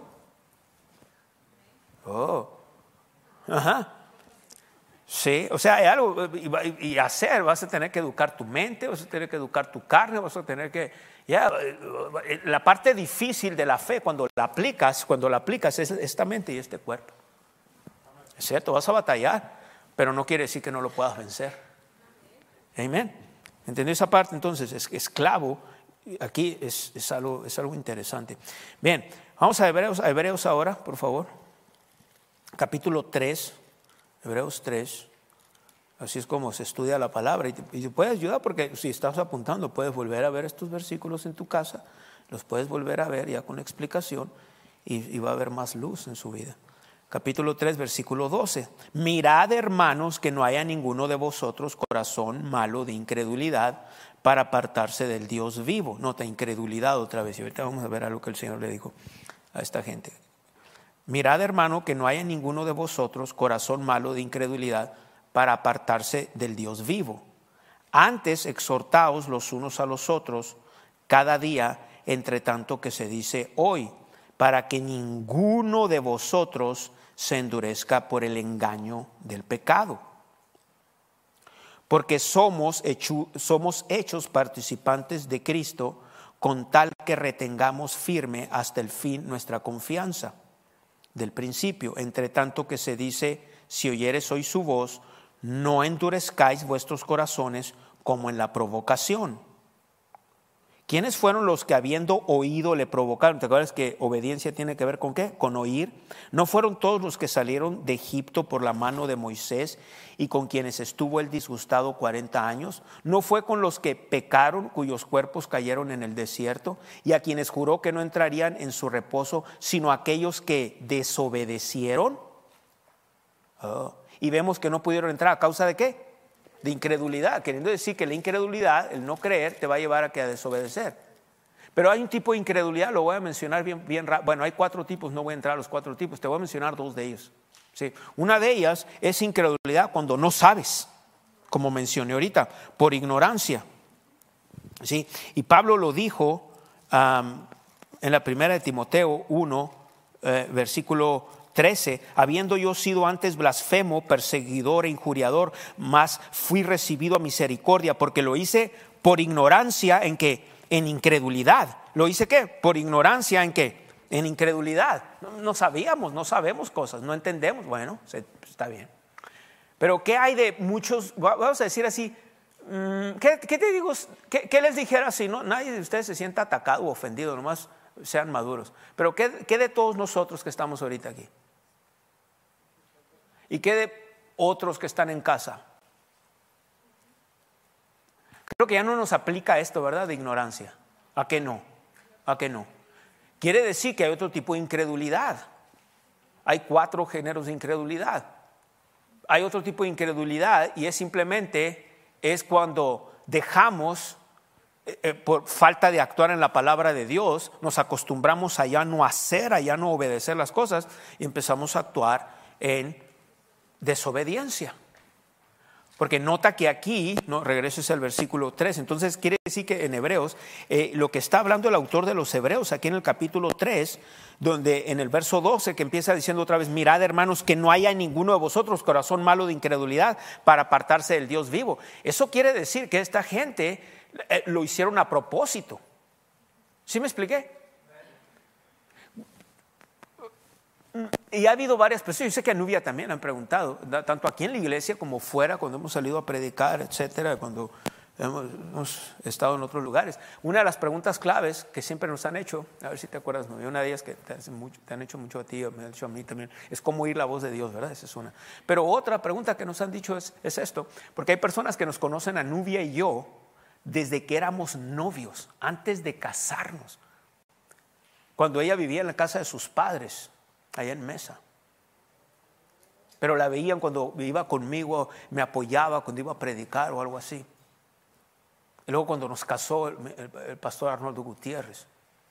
Sí, o sea, hay algo y hacer, vas a tener que educar tu mente, vas a tener que educar tu carne, vas a tener que, la parte difícil de la fe cuando la aplicas es esta mente y este cuerpo. Es cierto, vas a batallar, pero no quiere decir que no lo puedas vencer. Amén. ¿Entendió esa parte? Entonces, esclavo, aquí es algo interesante. Bien, vamos a Hebreos ahora, por favor. Capítulo 3. Hebreos 3, así es como se estudia la palabra y te puede ayudar porque si estás apuntando puedes volver a ver estos versículos en tu casa, los puedes volver a ver ya con explicación y va a haber más luz en su vida. Capítulo 3, versículo 12. Mirad, hermanos, que no haya ninguno de vosotros corazón malo de incredulidad para apartarse del Dios vivo. Nota, incredulidad otra vez y ahorita vamos a ver algo que el Señor le dijo a esta gente. Mirad, hermano, que no haya ninguno de vosotros corazón malo de incredulidad para apartarse del Dios vivo. Antes exhortaos los unos a los otros cada día entre tanto que se dice hoy, para que ninguno de vosotros se endurezca por el engaño del pecado. Porque somos hechos participantes de Cristo, con tal que retengamos firme hasta el fin nuestra confianza del principio. Entre tanto que se dice, si oyeres hoy su voz, no endurezcáis vuestros corazones como en la provocación. ¿Quiénes fueron los que habiendo oído le provocaron? ¿Te acuerdas que obediencia tiene que ver con qué? Con oír. ¿No fueron todos los que salieron de Egipto por la mano de Moisés y con quienes estuvo él disgustado 40 años? ¿No fue con los que pecaron, cuyos cuerpos cayeron en el desierto, y a quienes juró que no entrarían en su reposo, sino aquellos que desobedecieron? Y vemos que no pudieron entrar, ¿a causa de qué? De incredulidad, queriendo decir que la incredulidad, el no creer, te va a llevar a desobedecer. Pero hay un tipo de incredulidad, lo voy a mencionar bien rápido. Bueno, hay 4 tipos, no voy a entrar a los 4 tipos, te voy a mencionar 2 de ellos. ¿Sí? Una de ellas es incredulidad cuando no sabes, como mencioné ahorita, por ignorancia. ¿Sí? Y Pablo lo dijo en la primera de Timoteo 1, versículo 13, habiendo yo sido antes blasfemo, perseguidor e injuriador, mas fui recibido a misericordia, porque lo hice por ignorancia. ¿En qué? En incredulidad. ¿Lo hice qué? Por ignorancia. ¿En qué? En incredulidad. No sabíamos, no sabemos cosas, no entendemos. Bueno, está bien. Pero ¿qué hay de muchos? Vamos a decir así, ¿qué te digo? ¿Qué les dijera si no? Nadie de ustedes se sienta atacado o ofendido, nomás sean maduros. Pero ¿qué de todos nosotros que estamos ahorita aquí? ¿Y qué de otros que están en casa? Creo que ya no nos aplica esto, ¿verdad? De ignorancia. ¿A qué no? ¿A qué no? Quiere decir que hay otro tipo de incredulidad. Hay 4 géneros de incredulidad. Hay otro tipo de incredulidad y es cuando dejamos, por falta de actuar en la palabra de Dios, nos acostumbramos a ya no hacer, a ya no obedecer las cosas y empezamos a actuar en desobediencia. Porque nota que aquí, no, regreses al versículo 3, entonces quiere decir que en Hebreos, lo que está hablando el autor de los Hebreos aquí en el capítulo 3, donde en el verso 12 que empieza diciendo otra vez, mirad hermanos que no haya en ninguno de vosotros corazón malo de incredulidad para apartarse del Dios vivo. Eso quiere decir que esta gente lo hicieron a propósito. ¿Sí me expliqué? Y ha habido varias personas, yo sé que a Nubia también han preguntado, tanto aquí en la iglesia como fuera, cuando hemos salido a predicar, etcétera, cuando hemos estado en otros lugares. Una de las preguntas claves que siempre nos han hecho, a ver si te acuerdas, Nubia, una de ellas que te han hecho mucho a ti, me han hecho a mí también, es cómo oír la voz de Dios, ¿verdad? Esa es una. Pero otra pregunta que nos han dicho es esto, porque hay personas que nos conocen a Nubia y yo desde que éramos novios, antes de casarnos, cuando ella vivía en la casa de sus padres, allá en Mesa. Pero la veían cuando iba conmigo, me apoyaba cuando iba a predicar o algo así. Y luego cuando nos casó el pastor Arnoldo Gutiérrez.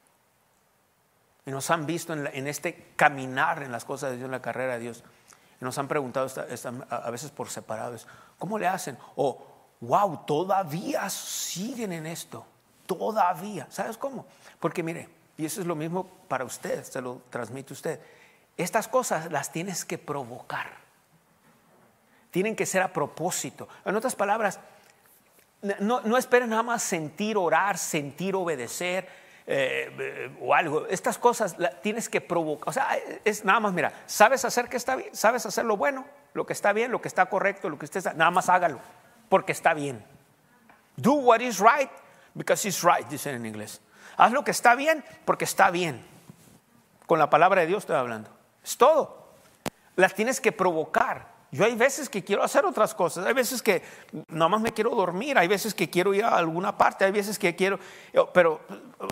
Y nos han visto en este caminar en las cosas de Dios, en la carrera de Dios. Y nos han preguntado a veces por separados, ¿cómo le hacen? O, wow, todavía siguen en esto. Todavía. ¿Sabes cómo? Porque mire, y eso es lo mismo para usted, se lo transmite usted. Estas cosas las tienes que provocar. Tienen que ser a propósito. En otras palabras, no esperen nada más sentir orar, sentir obedecer o algo. Estas cosas las tienes que provocar. O sea, es nada más, mira, sabes hacer que está bien, sabes hacer lo bueno, lo que está bien, lo que está correcto, lo que usted está, nada más hágalo, porque está bien. Do what is right because it's right, dicen en inglés. Haz lo que está bien porque está bien. Con la palabra de Dios estoy hablando. Es todo. Las tienes que provocar. Yo hay veces que quiero hacer otras cosas. Hay veces que nada más me quiero dormir. Hay veces que quiero ir a alguna parte. Hay veces que quiero... Pero...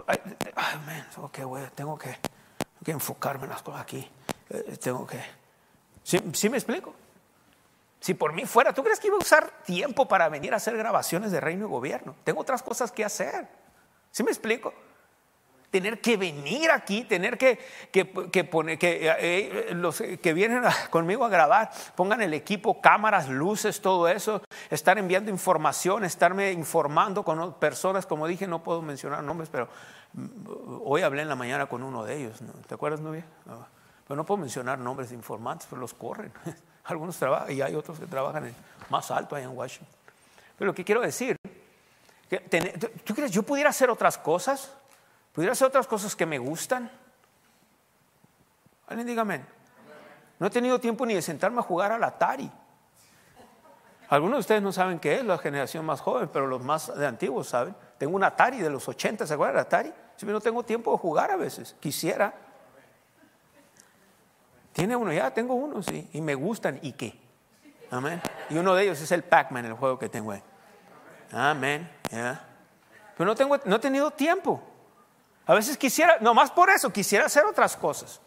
tengo que enfocarme en las cosas aquí. Tengo que... ¿Sí me explico? Si por mí fuera, ¿tú crees que iba a usar tiempo para venir a hacer grabaciones de Reino y Gobierno? Tengo otras cosas que hacer. ¿Sí me explico? tener que venir aquí, tener que poner, los que vienen conmigo a grabar, pongan el equipo, cámaras, luces, todo eso, estar enviando información, estarme informando con personas, como dije, no puedo mencionar nombres, pero hoy hablé en la mañana con uno de ellos, ¿no? ¿Te acuerdas, novia? No. Pero no puedo mencionar nombres de informantes, pero los corren. Algunos trabajan y hay otros que trabajan más alto allá en Washington. Pero lo que quiero decir, ¿tú crees yo pudiera hacer otras cosas? ¿Pudiera hacer otras cosas que me gustan? Alguien diga amén. No he tenido tiempo ni de sentarme a jugar al Atari. Algunos de ustedes no saben qué es, la generación más joven, pero los más de antiguos saben. Tengo un Atari de los 80, ¿se acuerdan del Atari? Si no tengo tiempo de jugar a veces, quisiera. Tiene uno, ya tengo uno, sí, y me gustan, ¿y qué? Amén. Y uno de ellos es el Pac-Man, el juego que tengo ahí. Amén, yeah. Pero no he tenido tiempo. A veces quisiera, nomás por eso, quisiera hacer otras cosas.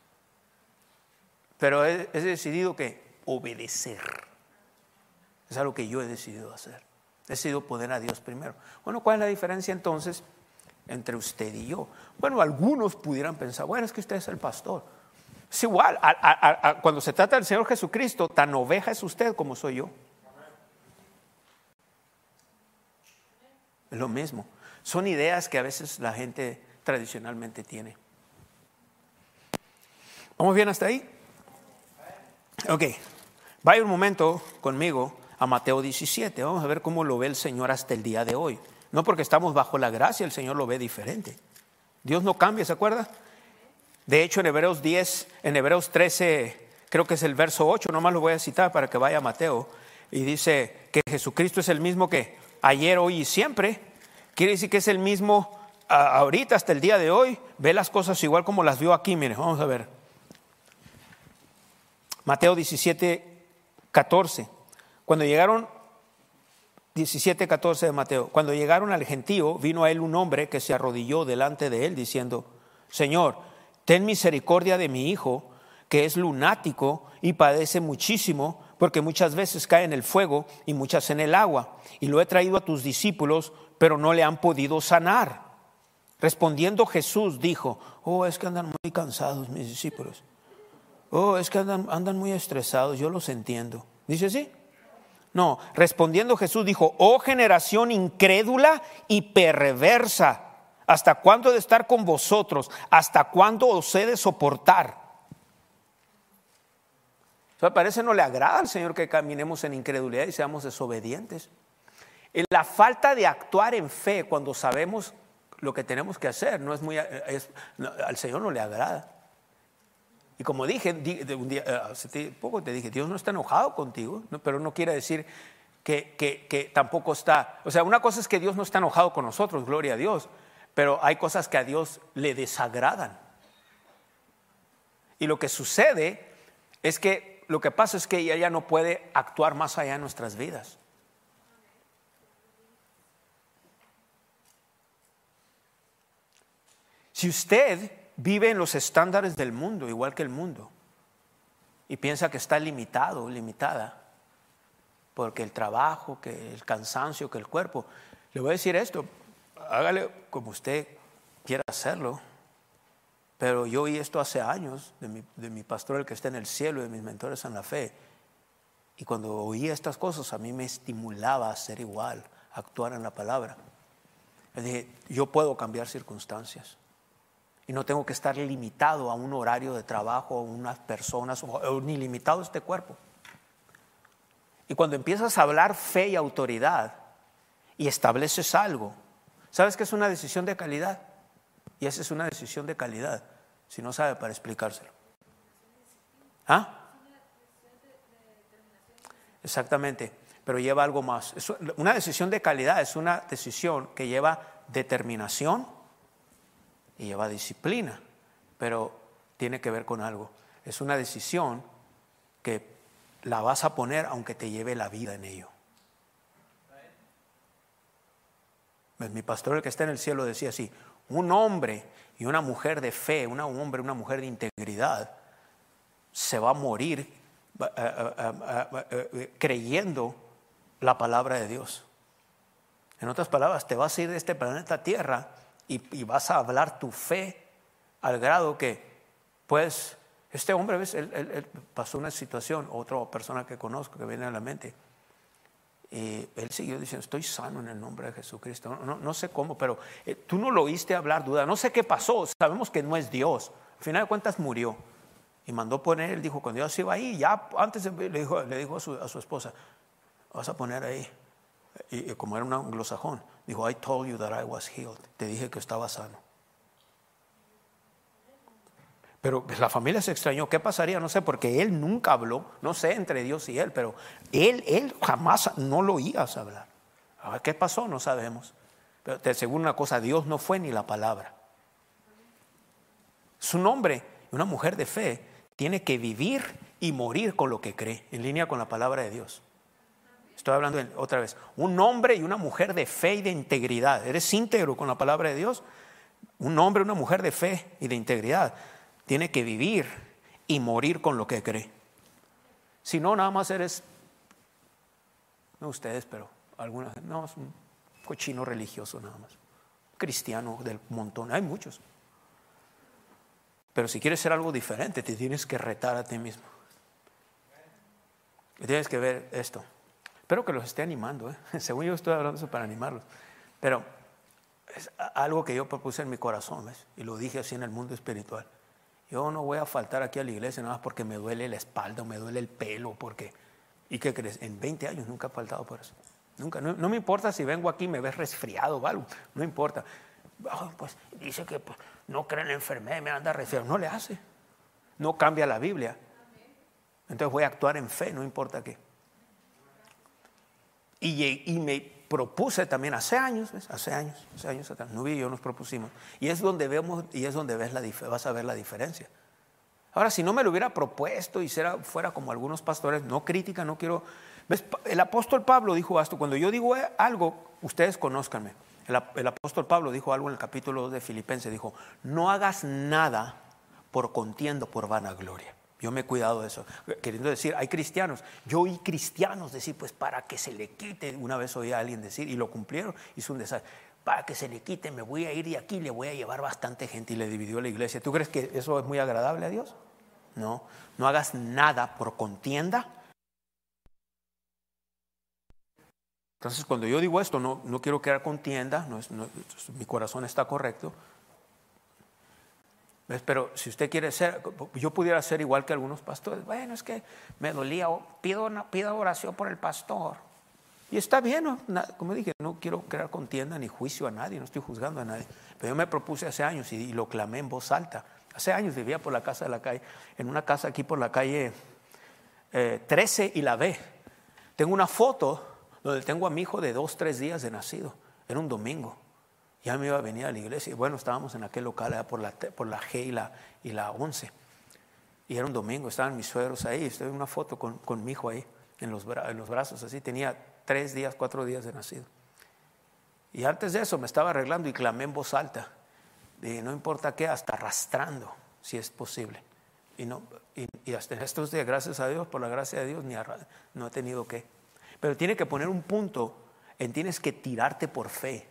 Pero he decidido que obedecer. Es algo que yo he decidido hacer. He decidido poner a Dios primero. Bueno, ¿cuál es la diferencia entonces entre usted y yo? Bueno, algunos pudieran pensar, bueno, es que usted es el pastor. Es igual, cuando se trata del Señor Jesucristo, tan oveja es usted como soy yo. Es lo mismo. Son ideas que a veces la gente tradicionalmente tiene. ¿Vamos bien hasta ahí? Ok, vaya un momento conmigo a Mateo 17. Vamos a ver cómo lo ve el Señor hasta el día de hoy. No porque estamos bajo la gracia, el Señor lo ve diferente. Dios no cambia, ¿se acuerda? De hecho, en Hebreos 10, en Hebreos 13, creo que es el verso 8, nomás lo voy a citar para que vaya a Mateo. Y dice que Jesucristo es el mismo que ayer, hoy y siempre. Quiere decir que es el mismo ahorita hasta el día de hoy. Ve las cosas igual como las vio aquí. Mire, vamos a ver. Mateo 17, 14. Cuando llegaron, 17, 14 de Mateo. Cuando llegaron al gentío, vino a él un hombre que se arrodilló delante de él diciendo: Señor, ten misericordia de mi hijo, que es lunático y padece muchísimo, porque muchas veces cae en el fuego y muchas en el agua. Y lo he traído a tus discípulos, pero no le han podido sanar. Respondiendo Jesús dijo: oh, es que andan muy cansados mis discípulos. Oh, es que andan muy estresados, yo los entiendo. ¿Dice así? No, respondiendo Jesús dijo: oh, generación incrédula y perversa, ¿hasta cuándo he de estar con vosotros? ¿Hasta cuándo os he de soportar? O sea, parece no le agrada al Señor que caminemos en incredulidad y seamos desobedientes. La falta de actuar en fe cuando sabemos lo que tenemos que hacer al Señor no le agrada. Y como dije un día, hace poco te dije, Dios no está enojado contigo, ¿no? Pero no quiere decir que tampoco está. O sea, una cosa es que Dios no está enojado con nosotros, gloria a Dios, pero hay cosas que a Dios le desagradan. Y lo que sucede es que lo que pasa es que ella no puede actuar más allá en nuestras vidas. Si usted vive en los estándares del mundo, igual que el mundo, y piensa que está limitado o limitada, porque el trabajo, que el cansancio, que el cuerpo, le voy a decir esto, hágale como usted quiera hacerlo, pero yo oí esto hace años de mi pastor, el que está en el cielo, y de mis mentores en la fe, y cuando oía estas cosas a mí me estimulaba a ser igual, a actuar en la palabra. Le dije, yo puedo cambiar circunstancias. Y no tengo que estar limitado a un horario de trabajo, a unas personas, o ni limitado a este cuerpo. Y cuando empiezas a hablar fe y autoridad y estableces algo, ¿sabes qué es una decisión de calidad? Y esa es una decisión de calidad, si no sabe para explicárselo. ¿Ah? Exactamente, pero lleva algo más. Una decisión de calidad es una decisión que lleva determinación y lleva disciplina, pero tiene que ver con algo. Es una decisión que la vas a poner aunque te lleve la vida en ello. Mi pastor, el que está en el cielo, decía así: un hombre y una mujer de fe, un hombre y una mujer de integridad se va a morir creyendo la palabra de Dios. En otras palabras, te vas a ir de este planeta Tierra y vas a hablar tu fe al grado que, pues, este hombre, ¿ves? Él pasó una situación, otra persona que conozco que viene a la mente, y él siguió diciendo, estoy sano en el nombre de Jesucristo. No sé cómo, pero tú no lo oíste hablar, duda. No sé qué pasó, sabemos que no es Dios. Al final de cuentas murió. Y mandó poner, él dijo, cuando Dios iba ahí, ya antes le dijo a su esposa, vas a poner ahí. Y como era un anglosajón, dijo, I told you that I was healed. Te dije que estaba sano. Pero la familia se extrañó. ¿Qué pasaría? No sé, porque él nunca habló. No sé entre Dios y él, pero él jamás no lo oías hablar. Ahora, ¿qué pasó? No sabemos. Pero te aseguro una cosa, Dios no fue ni la palabra. Su hombre, una mujer de fe, tiene que vivir y morir con lo que cree, en línea con la palabra de Dios. Estoy hablando otra vez. Un hombre y una mujer de fe y de integridad. ¿Eres íntegro con la palabra de Dios? Un hombre y una mujer de fe y de integridad tiene que vivir y morir con lo que cree. Si no, nada más eres, no ustedes, pero alguna gente, no, es un cochino religioso nada más. Cristiano del montón, hay muchos. Pero si quieres ser algo diferente, te tienes que retar a ti mismo. Y tienes que ver esto. Espero que los esté animando, Según yo estoy hablando eso para animarlos. Pero es algo que yo propuse en mi corazón, ¿ves? Y lo dije así en el mundo espiritual. Yo no voy a faltar aquí a la iglesia nada más porque me duele la espalda o me duele el pelo. ¿Y qué crees? En 20 años nunca he faltado por eso. Nunca. No me importa si vengo aquí y me ves resfriado o algo. No importa. Pues dice que pues, no cree en la enfermedad y me anda resfriado. No le hace. No cambia la Biblia. Entonces voy a actuar en fe, no importa qué. Y me propuse también hace años atrás, Nubia y yo nos propusimos. Y es donde vemos, y es donde vas a ver la diferencia. Ahora, si no me lo hubiera propuesto y fuera como algunos pastores, no crítica, no quiero. ¿Ves? El apóstol Pablo dijo esto: cuando yo digo algo, ustedes conózcanme. El apóstol Pablo dijo algo en el capítulo 2 de Filipenses, dijo, no hagas nada por contienda, por vanagloria. Yo me he cuidado de eso, queriendo decir, hay cristianos, yo oí cristianos decir, pues para que se le quite, una vez oí a alguien decir, y lo cumplieron, hizo un desastre, para que se le quite, me voy a ir de aquí, le voy a llevar bastante gente, y le dividió la iglesia. ¿Tú crees que eso es muy agradable a Dios? No hagas nada por contienda. Entonces, cuando yo digo esto, no quiero crear contienda, mi corazón está correcto. ¿Ves? Pero si usted quiere ser, yo pudiera ser igual que algunos pastores. Bueno, es que me dolía, pido oración por el pastor. Y está bien, ¿no? Como dije, no quiero crear contienda ni juicio a nadie, no estoy juzgando a nadie. Pero yo me propuse hace años y lo clamé en voz alta. Hace años vivía por la casa de la calle, en una casa aquí por la calle 13 y la B. Tengo una foto donde tengo a mi hijo de 2-3 días de nacido. Era un domingo. Ya me iba a venir a la iglesia. Y bueno, estábamos en aquel local allá por la G y la 11. Y era un domingo, estaban mis suegros ahí. Estoy en una foto con mi hijo ahí, en los brazos así. Tenía 4 días de nacido. Y antes de eso me estaba arreglando y clamé en voz alta. Dije, no importa qué, hasta arrastrando, si es posible. Y hasta estos días, gracias a Dios, por la gracia de Dios, no he tenido que. Pero tiene que poner un punto en tienes que tirarte por fe.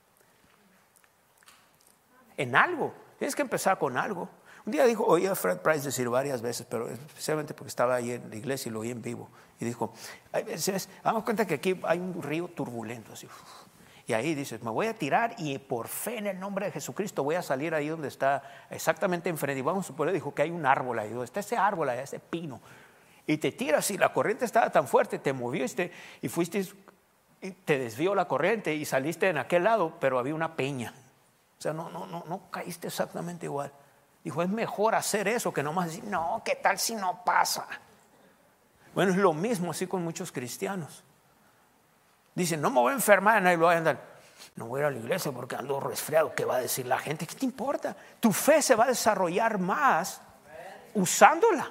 En algo, tienes que empezar con algo. Un día oí a Fred Price decir varias veces, pero especialmente porque estaba ahí en la iglesia y lo oí en vivo. Y dijo, hay veces, damos cuenta que aquí hay un río turbulento así. Y ahí dices, me voy a tirar y por fe en el nombre de Jesucristo voy a salir ahí donde está exactamente enfrente. Y vamos a suponer, dijo que hay un árbol ahí, donde está ese árbol ahí, ese pino. Y te tiras y la corriente estaba tan fuerte, te moviste y fuiste, y te desvió la corriente y saliste en aquel lado, pero había una peña. O sea, no caíste exactamente igual. Dijo, es mejor hacer eso que nomás decir, no, ¿qué tal si no pasa? Bueno, es lo mismo así con muchos cristianos. Dicen, no me voy a enfermar, nadie lo va a andar. No voy a ir a la iglesia porque ando resfriado. ¿Qué va a decir la gente? ¿Qué te importa? Tu fe se va a desarrollar más usándola.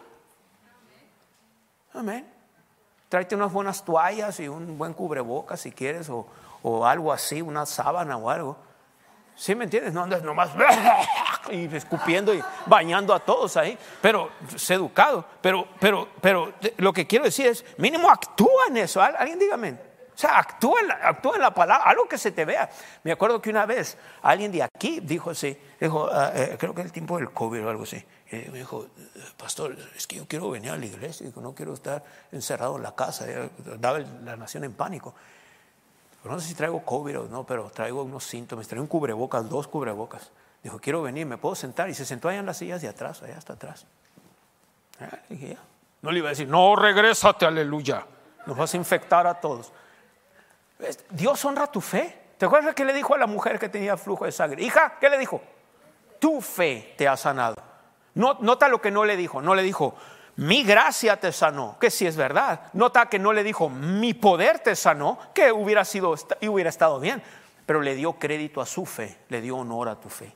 Amén. Tráete unas buenas toallas y un buen cubrebocas si quieres, o algo así, una sábana o algo. ¿Sí me entiendes? No andas nomás y escupiendo y bañando a todos ahí. Pero sé educado. Pero lo que quiero decir es, mínimo actúa en eso. Alguien dígame. O sea, actúa en la palabra, algo que se te vea. Me acuerdo que una vez alguien de aquí dijo así, creo que en el tiempo del COVID o algo así, me dijo, pastor, es que yo quiero venir a la iglesia, digo, no quiero estar encerrado en la casa. Daba la nación en pánico. No sé si traigo COVID o no, pero traigo unos síntomas, traigo un cubrebocas, 2 cubrebocas. Dijo, quiero venir, ¿me puedo sentar? Y se sentó allá en las sillas de atrás, allá hasta atrás. Dije, ya. No le iba a decir, no, regrésate, aleluya, nos vas a infectar a todos. Dios honra tu fe. ¿Te acuerdas que le dijo a la mujer que tenía flujo de sangre? Hija, ¿qué le dijo? Tu fe te ha sanado. Nota lo que no le dijo. No le dijo, mi gracia te sanó, que sí es verdad. Nota que no le dijo, mi poder te sanó, que hubiera estado bien. Pero le dio crédito a su fe, le dio honor a tu fe.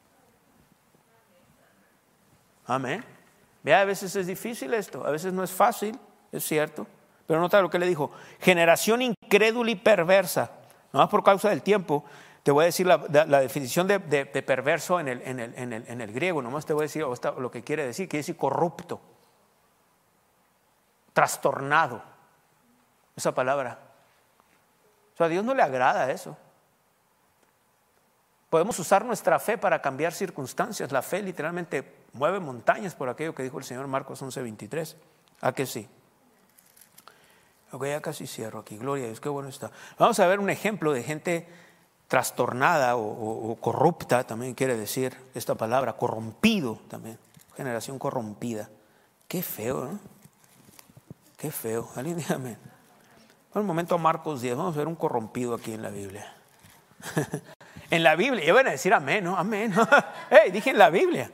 Amén. Vea, a veces es difícil esto, a veces no es fácil, es cierto. Pero nota lo que le dijo, generación incrédula y perversa. No más por causa del tiempo, te voy a decir la definición de perverso en el griego. Nomás te voy a decir lo que quiere decir corrupto, trastornado. Esa palabra. O sea, a Dios no le agrada eso. Podemos usar nuestra fe para cambiar circunstancias. La fe literalmente mueve montañas, por aquello que dijo el Señor Marcos 11:23. ¿A que sí? Ok, ya casi cierro aquí. Gloria a Dios, qué bueno está. Vamos a ver un ejemplo de gente trastornada o corrupta, también quiere decir esta palabra, corrompido también. Generación corrompida. Qué feo, ¿no? Qué feo. Alguien dígame. Un momento a Marcos 10. Vamos a ver un corrompido aquí en la Biblia. En la Biblia. Y van a decir amén, ¿no? Amén. Hey, dije en la Biblia.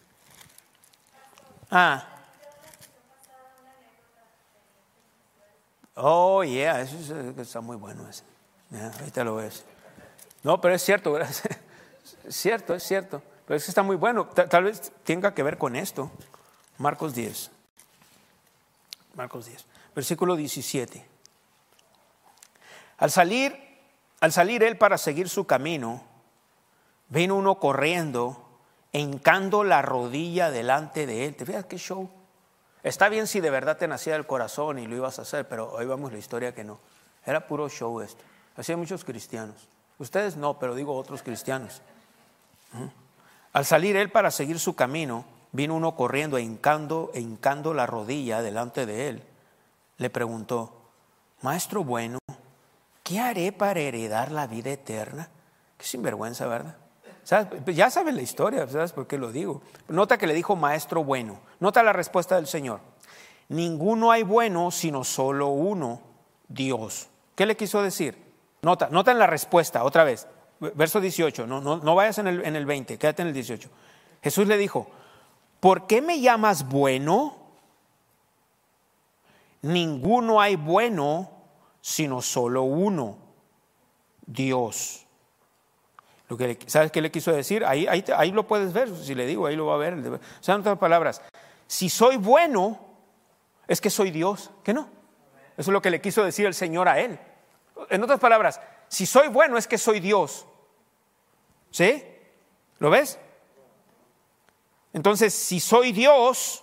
Oh, yeah, eso está muy bueno ese. Ahorita lo ves. No, pero es cierto, ¿verdad? Es cierto. Pero es que está muy bueno. Tal vez tenga que ver con esto. Marcos 10, versículo 17. Al salir él para seguir su camino, vino uno corriendo, hincando la rodilla delante de él. ¿Te fijas qué show? Está bien si de verdad te nacía del corazón y lo ibas a hacer, pero hoy vamos la historia que no. Era puro show esto. Así hay muchos cristianos. Ustedes no, pero digo otros cristianos. Al salir él para seguir su camino, vino uno corriendo hincando la rodilla delante de él. Le preguntó, maestro bueno, ¿qué haré para heredar la vida eterna? Qué sinvergüenza, ¿verdad? ¿Sabes? Ya sabes la historia, ¿sabes por qué lo digo? Nota que le dijo maestro bueno. Nota la respuesta del Señor. Ninguno hay bueno sino solo uno, Dios. ¿Qué le quiso decir? Nota en la respuesta, otra vez. Verso 18, no vayas en el 20, quédate en el 18. Jesús le dijo, ¿por qué me llamas bueno? Ninguno hay bueno sino solo uno, Dios. ¿Sabes qué le quiso decir? Ahí lo puedes ver, si le digo, ahí lo va a ver. O sea, en otras palabras, si soy bueno, es que soy Dios, ¿qué no? Eso es lo que le quiso decir el Señor a él. En otras palabras, si soy bueno, es que soy Dios. ¿Sí? ¿Lo ves? Entonces, si soy Dios,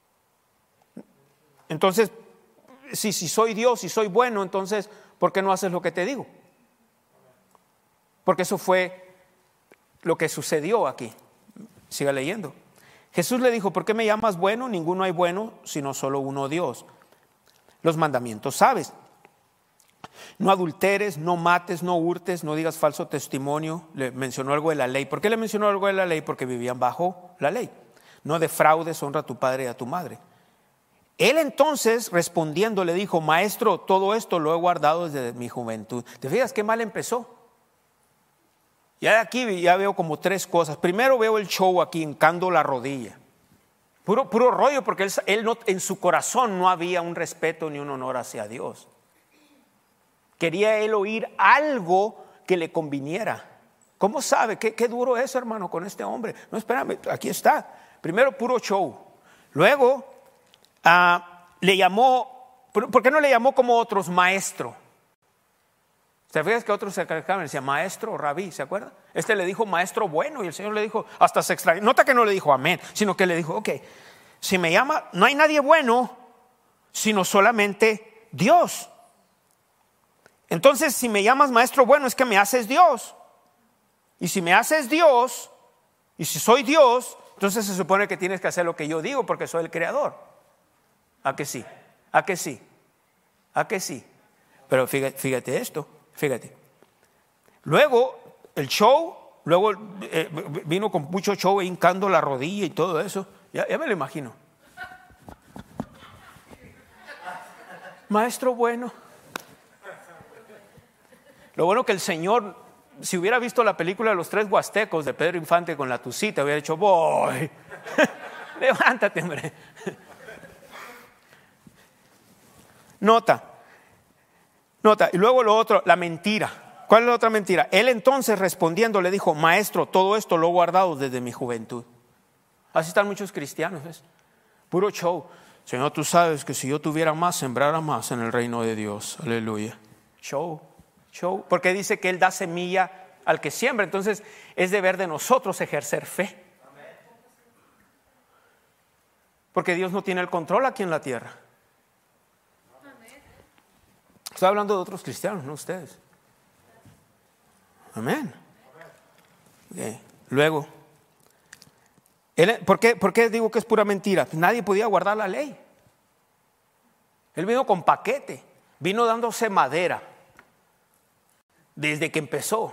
entonces, si soy Dios, si soy bueno, entonces, ¿por qué no haces lo que te digo? Porque eso fue lo que sucedió aquí. Siga leyendo. Jesús le dijo, ¿por qué me llamas bueno? Ninguno hay bueno, sino solo uno, Dios. Los mandamientos sabes. No adulteres, no mates, no hurtes, no digas falso testimonio. Le mencionó algo de la ley. ¿Por qué le mencionó algo de la ley? Porque vivían bajo la ley. No defraudes, honra a tu padre y a tu madre. Él entonces respondiendo le dijo, maestro, todo esto lo he guardado desde mi juventud. ¿Te fijas qué mal empezó? Ya aquí ya veo como 3 cosas. Primero veo el show aquí, hincando la rodilla. Puro rollo, porque él no, en su corazón no había un respeto ni un honor hacia Dios. Quería él oír algo que le conviniera. ¿Cómo sabe? ¿Qué duro es, hermano, con este hombre? No, espérame, aquí está. Primero puro show. Luego le llamó, ¿por qué no le llamó como otros maestro? ¿Se fijas que otros se acercaban y decían maestro o rabí? ¿Se acuerdan? Este le dijo maestro bueno y el Señor le dijo, hasta se extrañó. Nota que no le dijo amén, sino que le dijo, ok, si me llama, no hay nadie bueno, sino solamente Dios. Entonces, si me llamas maestro bueno, es que me haces Dios. Y si me haces Dios, y si soy Dios, entonces se supone que tienes que hacer lo que yo digo porque soy el creador. ¿A que sí? ¿A que sí? ¿A que sí? Pero fíjate esto, fíjate. Luego, el show, luego vino con mucho show hincando la rodilla y todo eso. Ya me lo imagino. Maestro bueno. Lo bueno que el Señor, si hubiera visto la película de los 3 huastecos de Pedro Infante con la tucita, hubiera dicho, voy, levántate, hombre. Nota, y luego lo otro, la mentira. ¿Cuál es la otra mentira? Él entonces respondiendo le dijo, maestro, todo esto lo he guardado desde mi juventud. Así están muchos cristianos, ¿ves? Puro show. Señor, tú sabes que si yo tuviera más, sembrara más en el reino de Dios. Aleluya. Show. Porque dice que Él da semilla al que siembra. Entonces es deber de nosotros ejercer fe. Porque Dios no tiene el control aquí en la tierra. Estoy hablando de otros cristianos, no ustedes. Amén. Okay. Luego, ¿por qué digo que es pura mentira? Nadie podía guardar la ley. Él vino con paquete, vino dándose madera desde que empezó.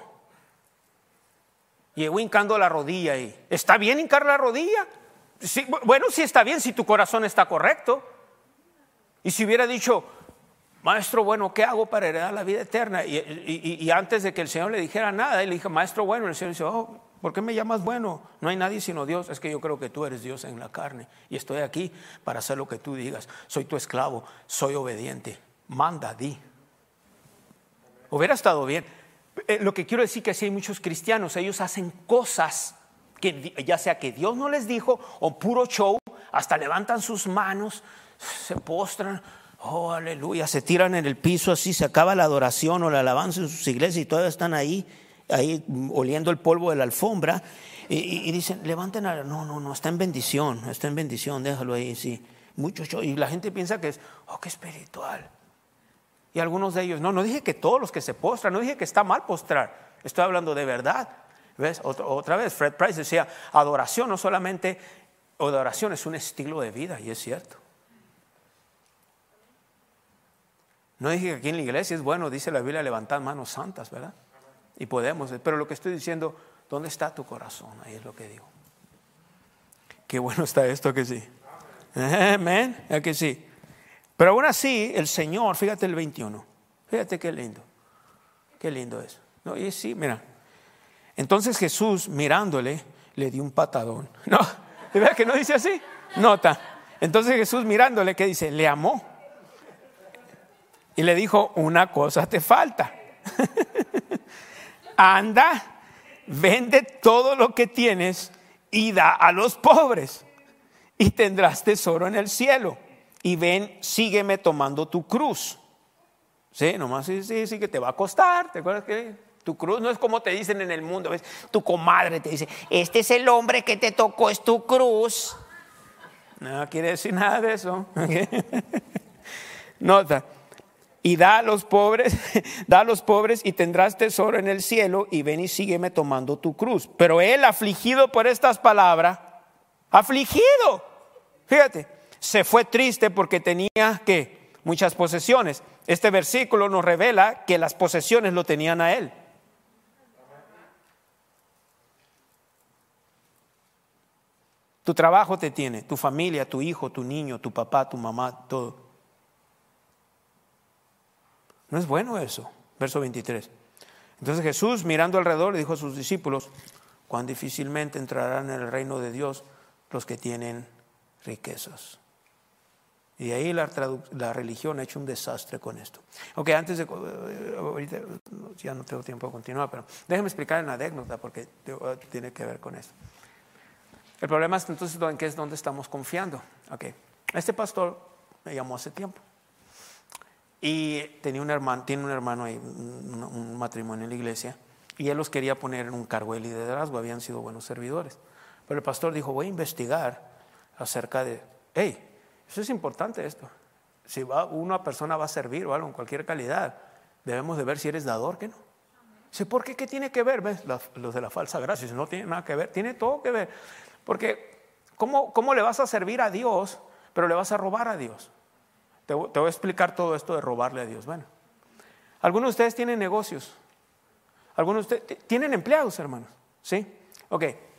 Llegó hincando la rodilla y ¿está bien hincar la rodilla? Sí, bueno, sí está bien si tu corazón está correcto. Y si hubiera dicho, maestro bueno, ¿qué hago para heredar la vida eterna? Y antes de que el Señor le dijera nada, él le dijo, maestro bueno, el Señor dice, ¿por qué me llamas bueno? No hay nadie sino Dios. Es que yo creo que tú eres Dios en la carne y estoy aquí para hacer lo que tú digas. Soy tu esclavo, soy obediente. Manda, di. Hubiera estado bien. Lo que quiero decir que sí hay muchos cristianos, ellos hacen cosas que ya sea que Dios no les dijo o puro show, hasta levantan sus manos, se postran, oh aleluya, se tiran en el piso así, se acaba la adoración o la alabanza en sus iglesias y todavía están ahí oliendo el polvo de la alfombra y dicen, levanten, no, está en bendición, déjalo ahí, sí, mucho show. Y la gente piensa que es, qué espiritual. Y algunos de ellos, no dije que todos los que se postran, no dije que está mal postrar, estoy hablando de verdad. ¿Ves? Otra vez, Fred Price decía, adoración no solamente, adoración es un estilo de vida, y es cierto. No dije que aquí en la iglesia es bueno, dice la Biblia, levantar manos santas, ¿verdad? Y podemos, pero lo que estoy diciendo, ¿dónde está tu corazón? Ahí es lo que digo. Qué bueno está esto, que sí. Amén, que sí. Pero aún así, el Señor, fíjate el 21, fíjate qué lindo es. No, y sí, mira. Entonces Jesús, mirándole, le dio un patadón. No, ¿verdad que no dice así? Nota. Entonces Jesús, mirándole, ¿qué dice? Le amó. Y le dijo, una cosa te falta. Anda, vende todo lo que tienes y da a los pobres, y tendrás tesoro en el cielo. Y ven, sígueme tomando tu cruz. Sí, nomás sí, que te va a costar. ¿Te acuerdas que tu cruz no es como te dicen en el mundo? ¿Ves? Tu comadre te dice, este es el hombre que te tocó, es tu cruz. No quiere decir nada de eso. Nota. Y da a los pobres y tendrás tesoro en el cielo, y ven y sígueme tomando tu cruz. Pero él, afligido por estas palabras, afligido, fíjate, se fue triste porque tenía ¿qué? Muchas posesiones. Este versículo nos revela que las posesiones lo tenían a él. Tu trabajo te tiene, tu familia, tu hijo, tu niño, tu papá, tu mamá, todo. No es bueno eso. Verso 23. Entonces Jesús, mirando alrededor, le dijo a sus discípulos, cuán difícilmente entrarán en el reino de Dios los que tienen riquezas. Y ahí la religión ha hecho un desastre con esto. Ok, antes de, ahorita ya no tengo tiempo de continuar, pero déjame explicar una anécdota porque tiene que ver con esto. El problema es entonces en qué es donde estamos confiando. Ok, este pastor me llamó hace tiempo y tiene un hermano ahí, un matrimonio en la iglesia, y él los quería poner en un cargo de liderazgo, habían sido buenos servidores. Pero el pastor dijo, voy a investigar acerca de, eso es importante esto. Si una persona va a servir o algo en cualquier calidad, Debemos de ver si eres dador, que no. Dice, ¿por qué? ¿Qué tiene que ver? ¿Ves? Los de la falsa gracia, no tiene nada que ver, tiene todo que ver. Porque ¿cómo le vas a servir a Dios, pero le vas a robar a Dios? Te voy a explicar todo esto de robarle a Dios. Bueno, algunos de ustedes tienen negocios. Algunos de ustedes tienen empleados, hermanos. ¿Sí? Ok.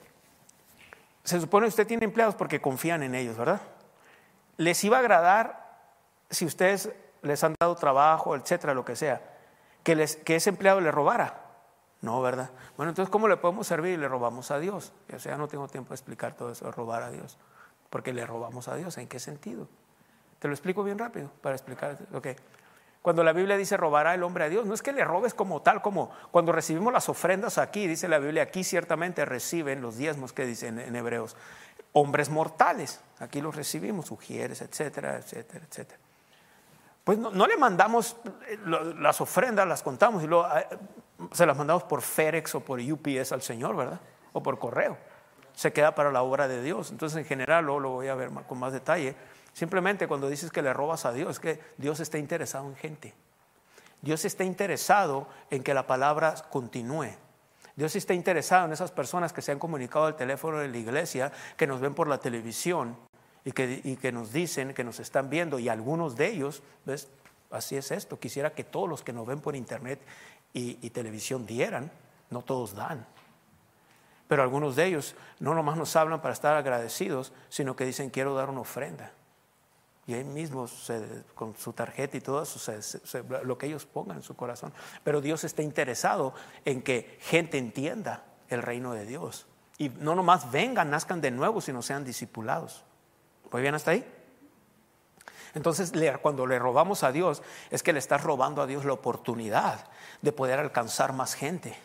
Se supone que usted tiene empleados porque confían en ellos, ¿verdad? Les iba a agradar si ustedes les han dado trabajo, etcétera, lo que sea, que ese empleado le robara. No, ¿verdad? Bueno, entonces, ¿cómo le podemos servir? Y le robamos a Dios. O sea, no tengo tiempo de explicar todo eso de robar a Dios. Porque le robamos a Dios. ¿En qué sentido? Te lo explico bien rápido para explicar. Okay. Cuando la Biblia dice robará el hombre a Dios, no es que le robes como tal, como cuando recibimos las ofrendas aquí, dice la Biblia, aquí ciertamente reciben los diezmos que dicen en Hebreos, hombres mortales. Aquí los recibimos, ujieres, etcétera, etcétera, etcétera. Pues no le mandamos las ofrendas, las contamos y luego se las mandamos por FedEx o por UPS al Señor, ¿verdad? O por correo. Se queda para la obra de Dios. Entonces, en general, luego lo voy a ver con más detalle. Simplemente cuando dices que le robas a Dios, es que Dios está interesado en gente. Dios está interesado en que la palabra continúe. Dios está interesado en esas personas que se han comunicado al teléfono de la iglesia, que nos ven por la televisión y que nos dicen que nos están viendo, y algunos de ellos, ¿ves? Así es esto, quisiera que todos los que nos ven por internet y televisión dieran, no todos dan, pero algunos de ellos no nomás nos hablan para estar agradecidos, sino que dicen quiero dar una ofrenda, y ahí mismo con su tarjeta y todo eso, lo que ellos pongan en su corazón. Pero Dios está interesado en que gente entienda el reino de Dios, y no nomás vengan, nazcan de nuevo, sino sean discipulados. ¿Muy bien hasta ahí? Entonces, cuando le robamos a Dios, es que le estás robando a Dios la oportunidad de poder alcanzar más gente.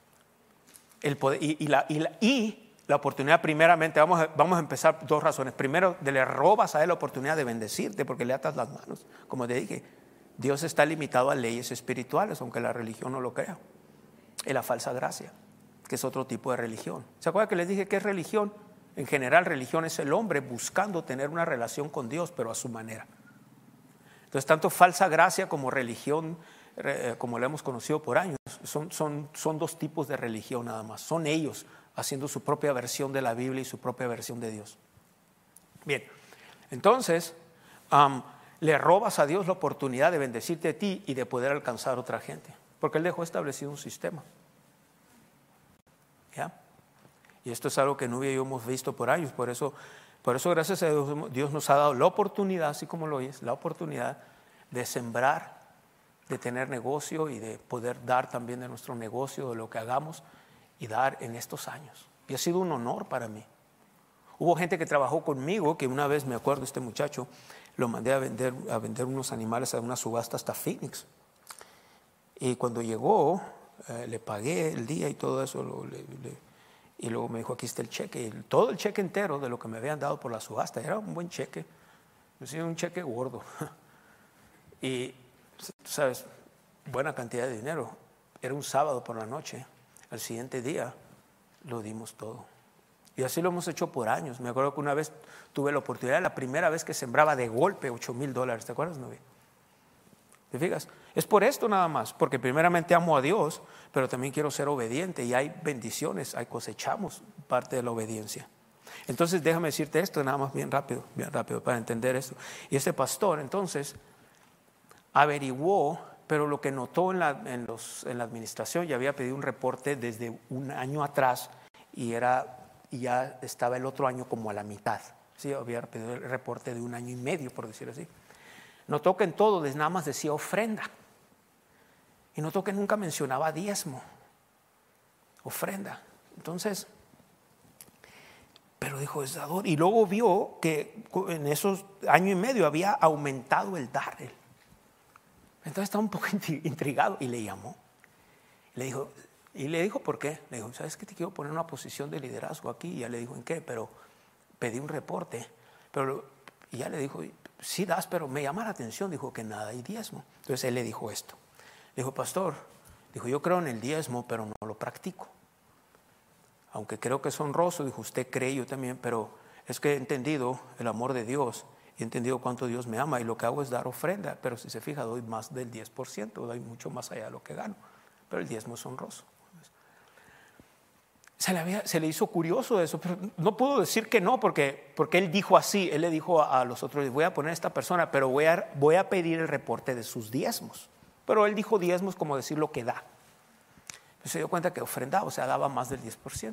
El poder, y la oportunidad, primeramente, vamos a empezar dos razones. Primero, le robas a Él la oportunidad de bendecirte porque le atas las manos. Como te dije, Dios está limitado a leyes espirituales, aunque la religión no lo crea. Y la falsa gracia, que es otro tipo de religión. ¿Se acuerdan que les dije qué es religión? En general, religión es el hombre buscando tener una relación con Dios, pero a su manera. Entonces, tanto falsa gracia como religión, como la hemos conocido por años, son dos tipos de religión nada más. Son ellos haciendo su propia versión de la Biblia y su propia versión de Dios. Bien, entonces, le robas a Dios la oportunidad de bendecirte a ti y de poder alcanzar a otra gente, porque Él dejó establecido un sistema. ¿Ya? Y esto es algo que Nubia y yo hemos visto por años. Por eso gracias a Dios nos ha dado la oportunidad, así como lo oyes, la oportunidad de sembrar, de tener negocio y de poder dar también de nuestro negocio, de lo que hagamos y dar en estos años. Y ha sido un honor para mí. Hubo gente que trabajó conmigo, que una vez, me acuerdo, este muchacho, lo mandé a vender unos animales a una subasta hasta Phoenix. Y cuando llegó, le pagué el día y todo eso, y luego me dijo, aquí está el cheque, todo el cheque entero de lo que me habían dado por la subasta. Era un buen cheque, un cheque gordo. Y, tú sabes, buena cantidad de dinero. Era un sábado por la noche. Al siguiente día lo dimos todo. Y así lo hemos hecho por años. Me acuerdo que una vez tuve la oportunidad, la primera vez que sembraba de golpe $8,000. ¿Te acuerdas, Novi? ¿Te fijas? Es por esto nada más, porque primeramente amo a Dios, pero también quiero ser obediente, y hay bendiciones, cosechamos parte de la obediencia. Entonces déjame decirte esto nada más bien rápido para entender esto. Y este pastor entonces averiguó, pero lo que notó en la administración, ya había pedido un reporte desde un año atrás y ya estaba el otro año como a la mitad. Sí, había pedido el reporte de un año y medio, por decirlo así. Notó que en todo nada más decía ofrenda. Y notó que nunca mencionaba diezmo, ofrenda. Entonces, pero dijo, es dador. Y luego vio que en esos año y medio había aumentado el dar. Entonces estaba un poco intrigado y le llamó. Le dijo, ¿por qué? Le dijo, ¿sabes qué? Te quiero poner en una posición de liderazgo aquí. Y ya le dijo, ¿en qué? Pero pedí un reporte. Y ya le dijo, sí das, pero me llama la atención. Dijo que nada hay diezmo. Entonces él le dijo esto. Dijo, pastor, yo creo en el diezmo, pero no lo practico. Aunque creo que es honroso, dijo, usted cree, yo también, pero es que he entendido el amor de Dios he entendido cuánto Dios me ama y lo que hago es dar ofrenda, pero si se fija doy más del 10%, doy mucho más allá de lo que gano, pero el diezmo es honroso. Se le hizo curioso eso, pero no pudo decir que no, porque él dijo así, él le dijo a los otros, voy a poner a esta persona, pero voy a pedir el reporte de sus diezmos. Pero él dijo diezmos como decir lo que da. Se dio cuenta que ofrendaba, o sea, daba más del 10%.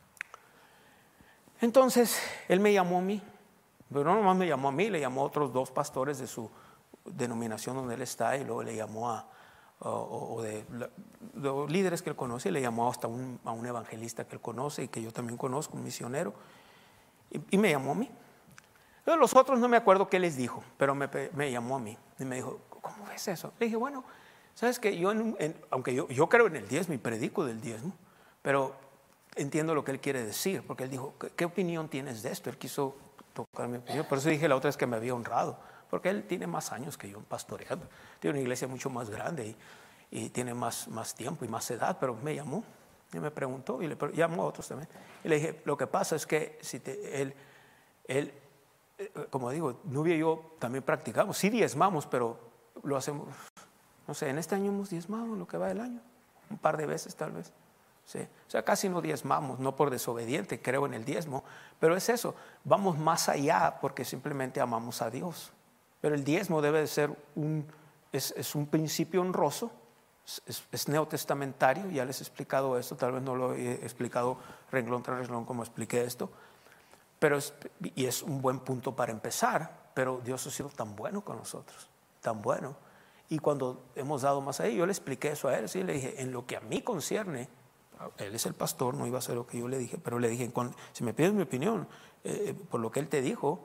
Entonces, él me llamó a mí, pero no nomás me llamó a mí, le llamó a otros 2 pastores de su denominación donde él está, y luego le llamó de líderes que él conoce, y le llamó hasta a un evangelista que él conoce y que yo también conozco, un misionero, y me llamó a mí. Entonces, los otros no me acuerdo qué les dijo, pero me llamó a mí y me dijo, ¿cómo ves eso? Le dije, bueno, sabes que yo, aunque yo creo en el diezmo y predico del diezmo, pero entiendo lo que él quiere decir, porque él dijo, ¿qué opinión tienes de esto? Él quiso tocar mi opinión, por eso dije la otra vez que me había honrado, porque él tiene más años que yo pastoreando, tiene una iglesia mucho más grande y tiene más tiempo y más edad, pero me llamó y me preguntó y le llamó a otros también. Y le dije, lo que pasa es que si él, como digo, Nubia y yo también practicamos, sí diezmamos, pero lo hacemos, no sé, en este año hemos diezmado lo que va del año, un par de veces tal vez. Sí. O sea, casi no diezmamos, no por desobediente, creo en el diezmo, pero es eso, vamos más allá porque simplemente amamos a Dios. Pero el diezmo debe de ser es un principio honroso, es neotestamentario, ya les he explicado esto, tal vez no lo he explicado renglón tras renglón como expliqué esto, pero es un buen punto para empezar, pero Dios ha sido tan bueno con nosotros, tan bueno. Y cuando hemos dado más allá, yo le expliqué eso a él, sí, le dije, en lo que a mí concierne, él es el pastor, no iba a hacer lo que yo le dije, pero le dije, si me pides mi opinión, por lo que él te dijo,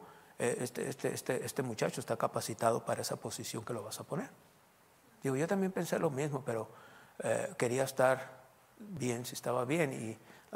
este muchacho está capacitado para esa posición que lo vas a poner. Digo, yo también pensé lo mismo, pero quería estar bien, si estaba bien, y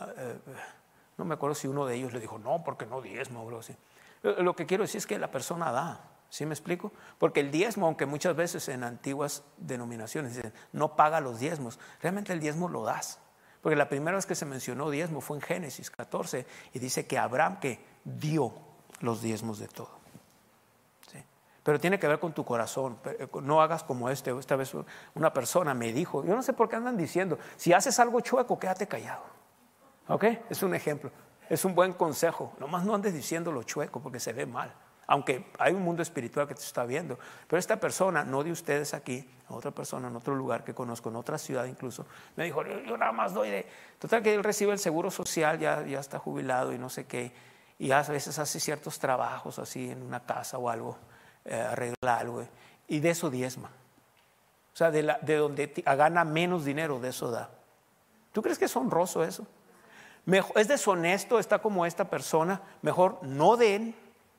no me acuerdo si uno de ellos le dijo, no, porque no diezmo, o algo así. Lo que quiero decir es que la persona da, ¿sí me explico? Porque el diezmo, aunque muchas veces en antiguas denominaciones dicen, no paga los diezmos, realmente el diezmo lo das. Porque la primera vez que se mencionó diezmo fue en Génesis 14 y dice que Abraham que dio los diezmos de todo. ¿Sí? Pero tiene que ver con tu corazón. No hagas como esta vez una persona me dijo, yo no sé por qué andan diciendo, si haces algo chueco, quédate callado. ¿Ok? Es un ejemplo, es un buen consejo. Nomás no andes diciendo lo chueco porque se ve mal. Aunque hay un mundo espiritual que te está viendo. Pero esta persona, no de ustedes aquí, otra persona en otro lugar que conozco, en otra ciudad incluso, me dijo, yo nada más doy de... Total que él recibe el seguro social, ya está jubilado y no sé qué, y a veces hace ciertos trabajos así en una casa o algo, arregla algo, y de eso diezma. O sea, de donde gana menos dinero, de eso da. ¿Tú crees que es honroso eso? Es deshonesto, está como esta persona, mejor no den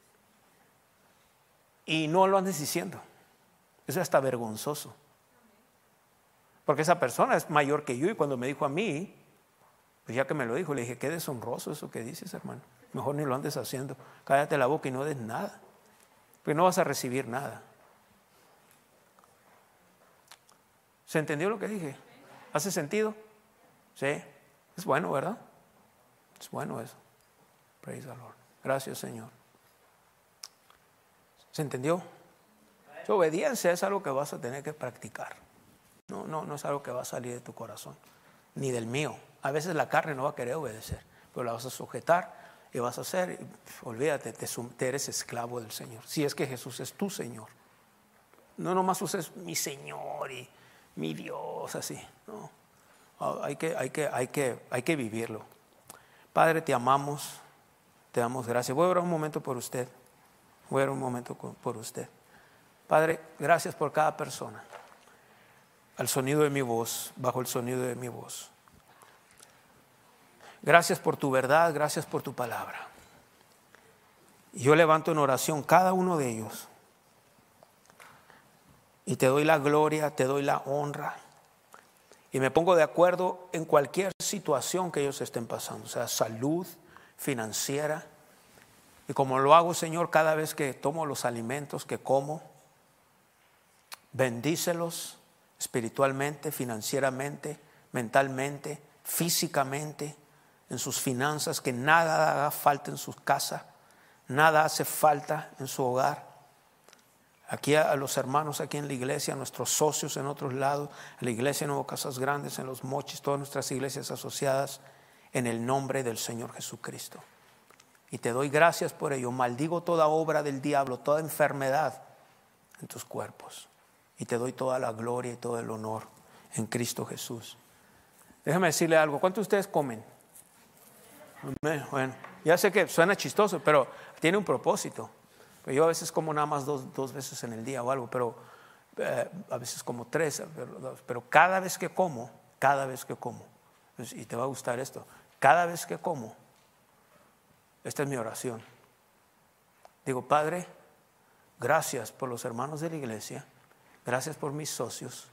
y no lo andes diciendo. Eso es hasta vergonzoso. Porque esa persona es mayor que yo y cuando me dijo a mí, pues ya que me lo dijo, le dije, qué deshonroso eso que dices, hermano. Mejor ni lo andes haciendo. Cállate la boca y no des nada. Porque no vas a recibir nada. ¿Se entendió lo que dije? ¿Hace sentido? Sí. Es bueno, ¿verdad? Es bueno eso. Praise the Lord. Gracias, Señor. ¿Se entendió? Su obediencia es algo que vas a tener que practicar. No es algo que va a salir de tu corazón, ni del mío. A veces la carne no va a querer obedecer, pero la vas a sujetar y vas a hacer. Olvídate, te eres esclavo del Señor. Si es que Jesús es tu Señor. No nomás uses mi Señor y mi Dios así. No. Hay que vivirlo. Padre, te amamos, te damos gracias. Voy a orar un momento por usted. Padre, gracias por cada persona. Al sonido de mi voz, bajo el sonido de mi voz. Gracias por tu verdad, gracias por tu palabra. Y yo levanto en oración cada uno de ellos. Y te doy la gloria, te doy la honra. Y me pongo de acuerdo en cualquier situación que ellos estén pasando, o sea, salud, financiera. Y como lo hago, Señor, cada vez que tomo los alimentos que como, bendícelos espiritualmente, financieramente, mentalmente, físicamente, en sus finanzas, que nada haga falta en su casa, nada hace falta en su hogar. Aquí a los hermanos aquí en la iglesia, a nuestros socios en otros lados, a la iglesia en Nuevo Casas Grandes, en Los Mochis, todas nuestras iglesias asociadas, en el nombre del Señor Jesucristo. Y te doy gracias por ello. Maldigo toda obra del diablo, toda enfermedad en tus cuerpos. Y te doy toda la gloria y todo el honor en Cristo Jesús. Déjame decirle algo. ¿Cuántos de ustedes comen? Bueno, ya sé que suena chistoso, pero tiene un propósito. Yo a veces como nada más dos veces en el día o algo, pero a veces como 3, pero cada vez que como, y te va a gustar esto, cada vez que como, esta es mi oración. Digo, Padre, gracias por los hermanos de la iglesia, gracias por mis socios,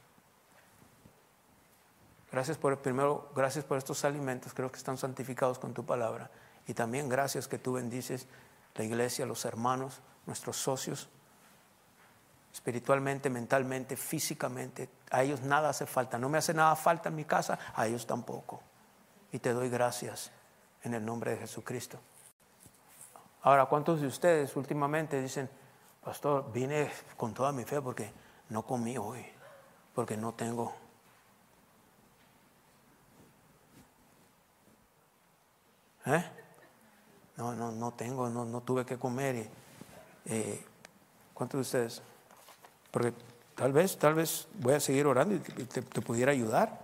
gracias por estos alimentos, creo que están santificados con tu palabra, y también gracias que tú bendices la iglesia, los hermanos, nuestros socios, espiritualmente, mentalmente, físicamente. A ellos nada hace falta, no me hace nada falta en mi casa, a ellos tampoco. Y te doy gracias en el nombre de Jesucristo. Ahora, ¿cuántos de ustedes últimamente dicen, pastor, vine con toda mi fe porque no comí hoy, porque no tengo? No tengo, no tuve que comer. ¿Cuántos de ustedes? Porque tal vez voy a seguir orando y te pudiera ayudar.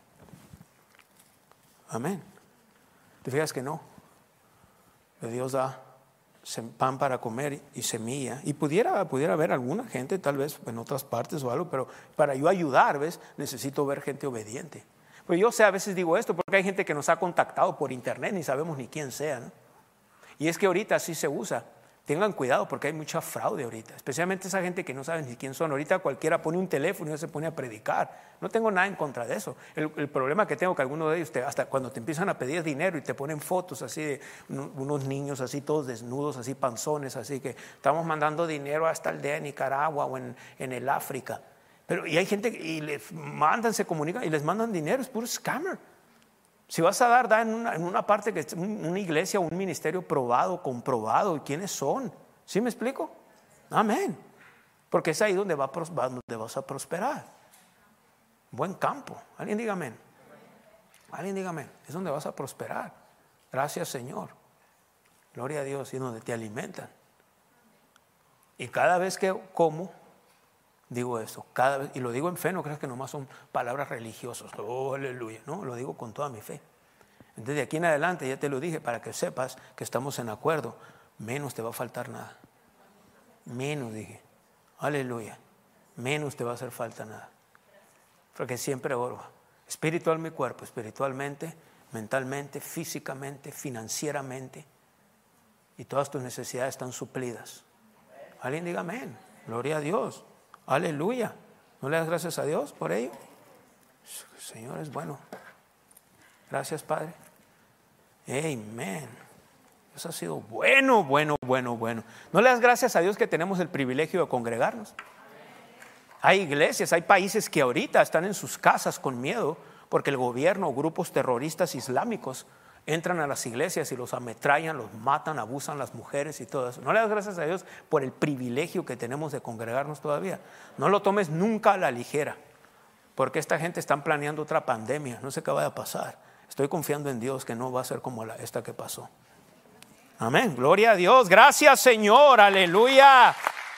Amén. ¿Te fijas que no? Que Dios da pan para comer y semilla. Y pudiera haber alguna gente, tal vez en otras partes o algo, pero para yo ayudar, ¿ves? Necesito ver gente obediente. Pues yo sé, a veces digo esto porque hay gente que nos ha contactado por internet, ni sabemos ni quién sea, ¿no? Y es que ahorita así se usa. Tengan cuidado porque hay mucha fraude ahorita, especialmente esa gente que no sabe ni quién son. Ahorita cualquiera pone un teléfono y se pone a predicar. No tengo nada en contra de eso. El problema que tengo que algunos de ellos, hasta cuando te empiezan a pedir dinero y te ponen fotos así de unos niños así todos desnudos, así panzones, así que estamos mandando dinero a esta aldea en Nicaragua o en el África. Y hay gente y les mandan, se comunican y les mandan dinero, es puro scammer. Si vas a dar, da en una parte que es una iglesia o un ministerio probado, comprobado. ¿Y quiénes son? ¿Sí me explico? Amén. Porque es ahí donde vas a prosperar. Buen campo. Alguien diga amén. Alguien diga amén. Es donde vas a prosperar. Gracias, Señor. Gloria a Dios. Y donde te alimentan. Y cada vez que como, digo eso, cada vez, y lo digo en fe, no creas que nomás son palabras religiosas. Oh, aleluya, no, lo digo con toda mi fe. Entonces de aquí en adelante, ya te lo dije, para que sepas que estamos en acuerdo, menos te va a faltar nada. Menos, dije, aleluya, menos te va a hacer falta nada. Porque siempre oro, espiritual mi cuerpo, espiritualmente, mentalmente, físicamente, financieramente, y todas tus necesidades están suplidas. Alguien diga amén, gloria a Dios. Aleluya. ¿No le das gracias a Dios por ello? El Señor es bueno. Gracias, Padre. Amén. Eso ha sido bueno. ¿No le das gracias a Dios que tenemos el privilegio de congregarnos? Hay iglesias, hay países que ahorita están en sus casas con miedo porque el gobierno o grupos terroristas islámicos entran a las iglesias y los ametrallan, los matan, abusan las mujeres y todo eso. No le das gracias a Dios por el privilegio que tenemos de congregarnos todavía. No lo tomes nunca a la ligera, porque esta gente está planeando otra pandemia. No sé qué vaya a pasar. Estoy confiando en Dios que no va a ser como esta que pasó. Amén, gloria a Dios. Gracias, Señor, aleluya.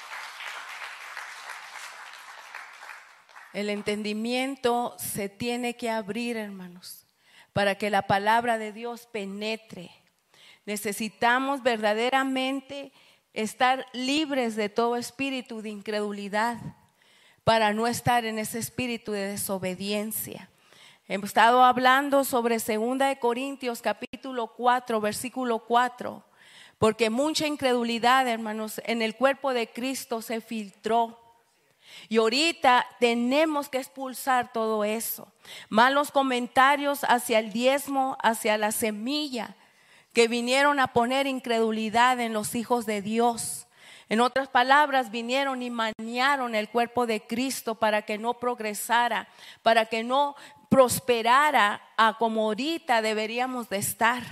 El entendimiento se tiene que abrir, hermanos, para que la palabra de Dios penetre. Necesitamos verdaderamente estar libres de todo espíritu de incredulidad para no estar en ese espíritu de desobediencia. Hemos estado hablando sobre 2 Corintios capítulo 4, versículo 4, porque mucha incredulidad, hermanos, en el cuerpo de Cristo se filtró. Y ahorita tenemos que expulsar todo eso. Malos comentarios hacia el diezmo, hacia la semilla, que vinieron a poner incredulidad en los hijos de Dios. En otras palabras, vinieron y maniaron el cuerpo de Cristo para que no progresara, para que no prosperara a como ahorita deberíamos de estar.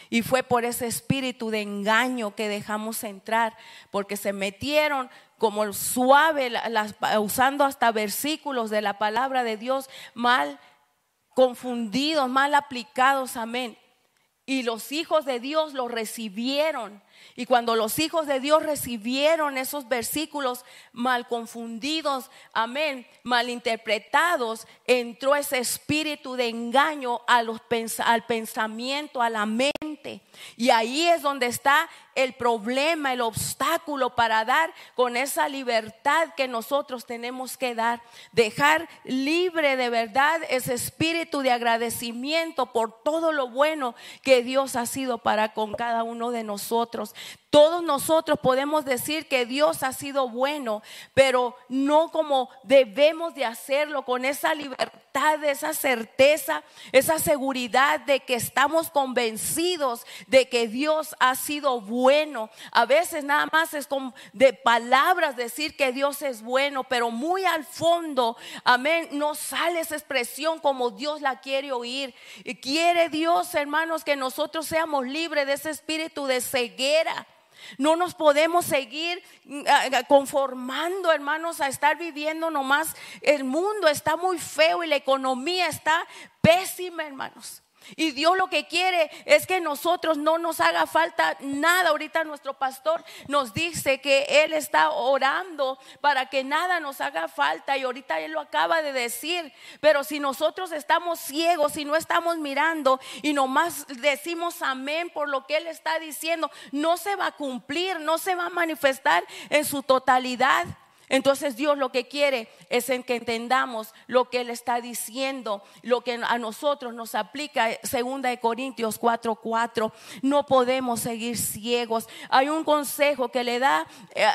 Y fue por ese espíritu de engaño que dejamos entrar, porque se metieron como suave, usando hasta versículos de la palabra de Dios mal confundidos, mal aplicados, amén. Y los hijos de Dios lo recibieron. Y cuando los hijos de Dios recibieron esos versículos mal confundidos, amén, mal interpretados, entró ese espíritu de engaño al pensamiento, a la mente. Y ahí es donde está el problema, el obstáculo para dar con esa libertad que nosotros tenemos que dar. Dejar libre de verdad ese espíritu de agradecimiento por todo lo bueno que Dios ha sido para con cada uno de nosotros. Todos nosotros podemos decir que Dios ha sido bueno, pero no como debemos de hacerlo, con esa libertad, esa certeza, esa seguridad de que estamos convencidos de que Dios ha sido bueno. A veces nada más es de palabras decir que Dios es bueno, pero muy al fondo, amén, no sale esa expresión como Dios la quiere oír. Y quiere Dios, hermanos, que nosotros seamos libres de ese espíritu de ceguera. No nos podemos seguir conformando, hermanos, a estar viviendo nomás. El mundo está muy feo y la economía está pésima, hermanos. Y Dios lo que quiere es que nosotros no nos haga falta nada. Ahorita nuestro pastor nos dice que Él está orando para que nada nos haga falta, y ahorita Él lo acaba de decir. Pero si nosotros estamos ciegos y no estamos mirando y nomás decimos amén por lo que Él está diciendo, no se va a cumplir, no se va a manifestar en su totalidad. Entonces Dios lo que quiere es en que entendamos lo que Él está diciendo, lo que a nosotros nos aplica. 2 Corintios 4:4. No podemos seguir ciegos. Hay un consejo que le da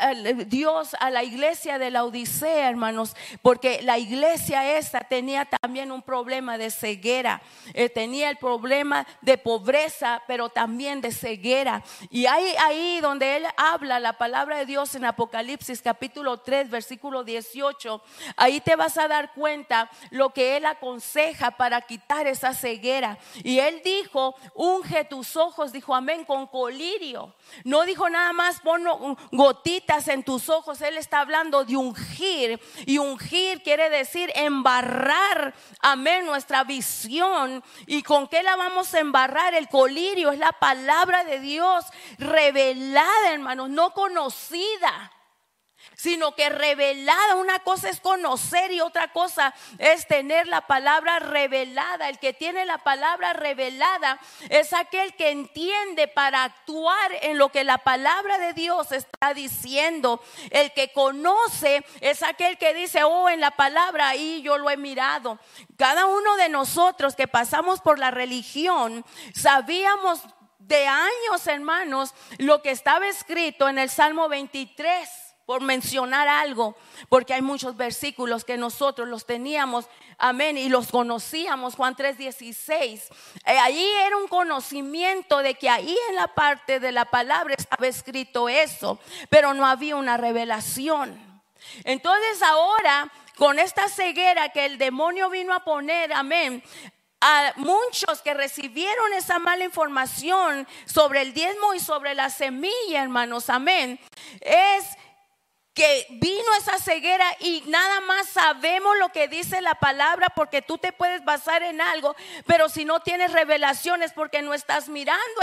Dios a la iglesia de la Odisea, hermanos, porque la iglesia esta tenía también un problema de ceguera, tenía el problema de pobreza, pero también de ceguera. Y ahí donde Él habla la palabra de Dios en Apocalipsis capítulo 3 versículo 18, ahí te vas a dar cuenta lo que Él aconseja para quitar esa ceguera. Y Él dijo: unge tus ojos, dijo amén, con colirio. No dijo nada más pon gotitas en tus ojos. Él está hablando de ungir, y ungir quiere decir embarrar, amén, nuestra visión. ¿Y con qué la vamos a embarrar? El colirio es la palabra de Dios revelada, hermanos, no conocida, sino que revelada. Una cosa es conocer y otra cosa es tener la palabra revelada. El que tiene la palabra revelada es aquel que entiende para actuar en lo que la palabra de Dios está diciendo. El que conoce es aquel que dice: oh, en la palabra ahí yo lo he mirado. Cada uno de nosotros que pasamos por la religión sabíamos de años, hermanos, lo que estaba escrito en el Salmo 23. Por mencionar algo, porque hay muchos versículos que nosotros los teníamos, amén, y los conocíamos. Juan 3:16, ahí era un conocimiento de que ahí en la parte de la palabra estaba escrito eso, pero no había una revelación. Entonces ahora, con esta ceguera que el demonio vino a poner, amén, a muchos que recibieron esa mala información sobre el diezmo y sobre la semilla, hermanos, amén, es que vino esa ceguera y nada más sabemos lo que dice la palabra, porque tú te puedes basar en algo, pero si no tienes revelaciones porque no estás mirando,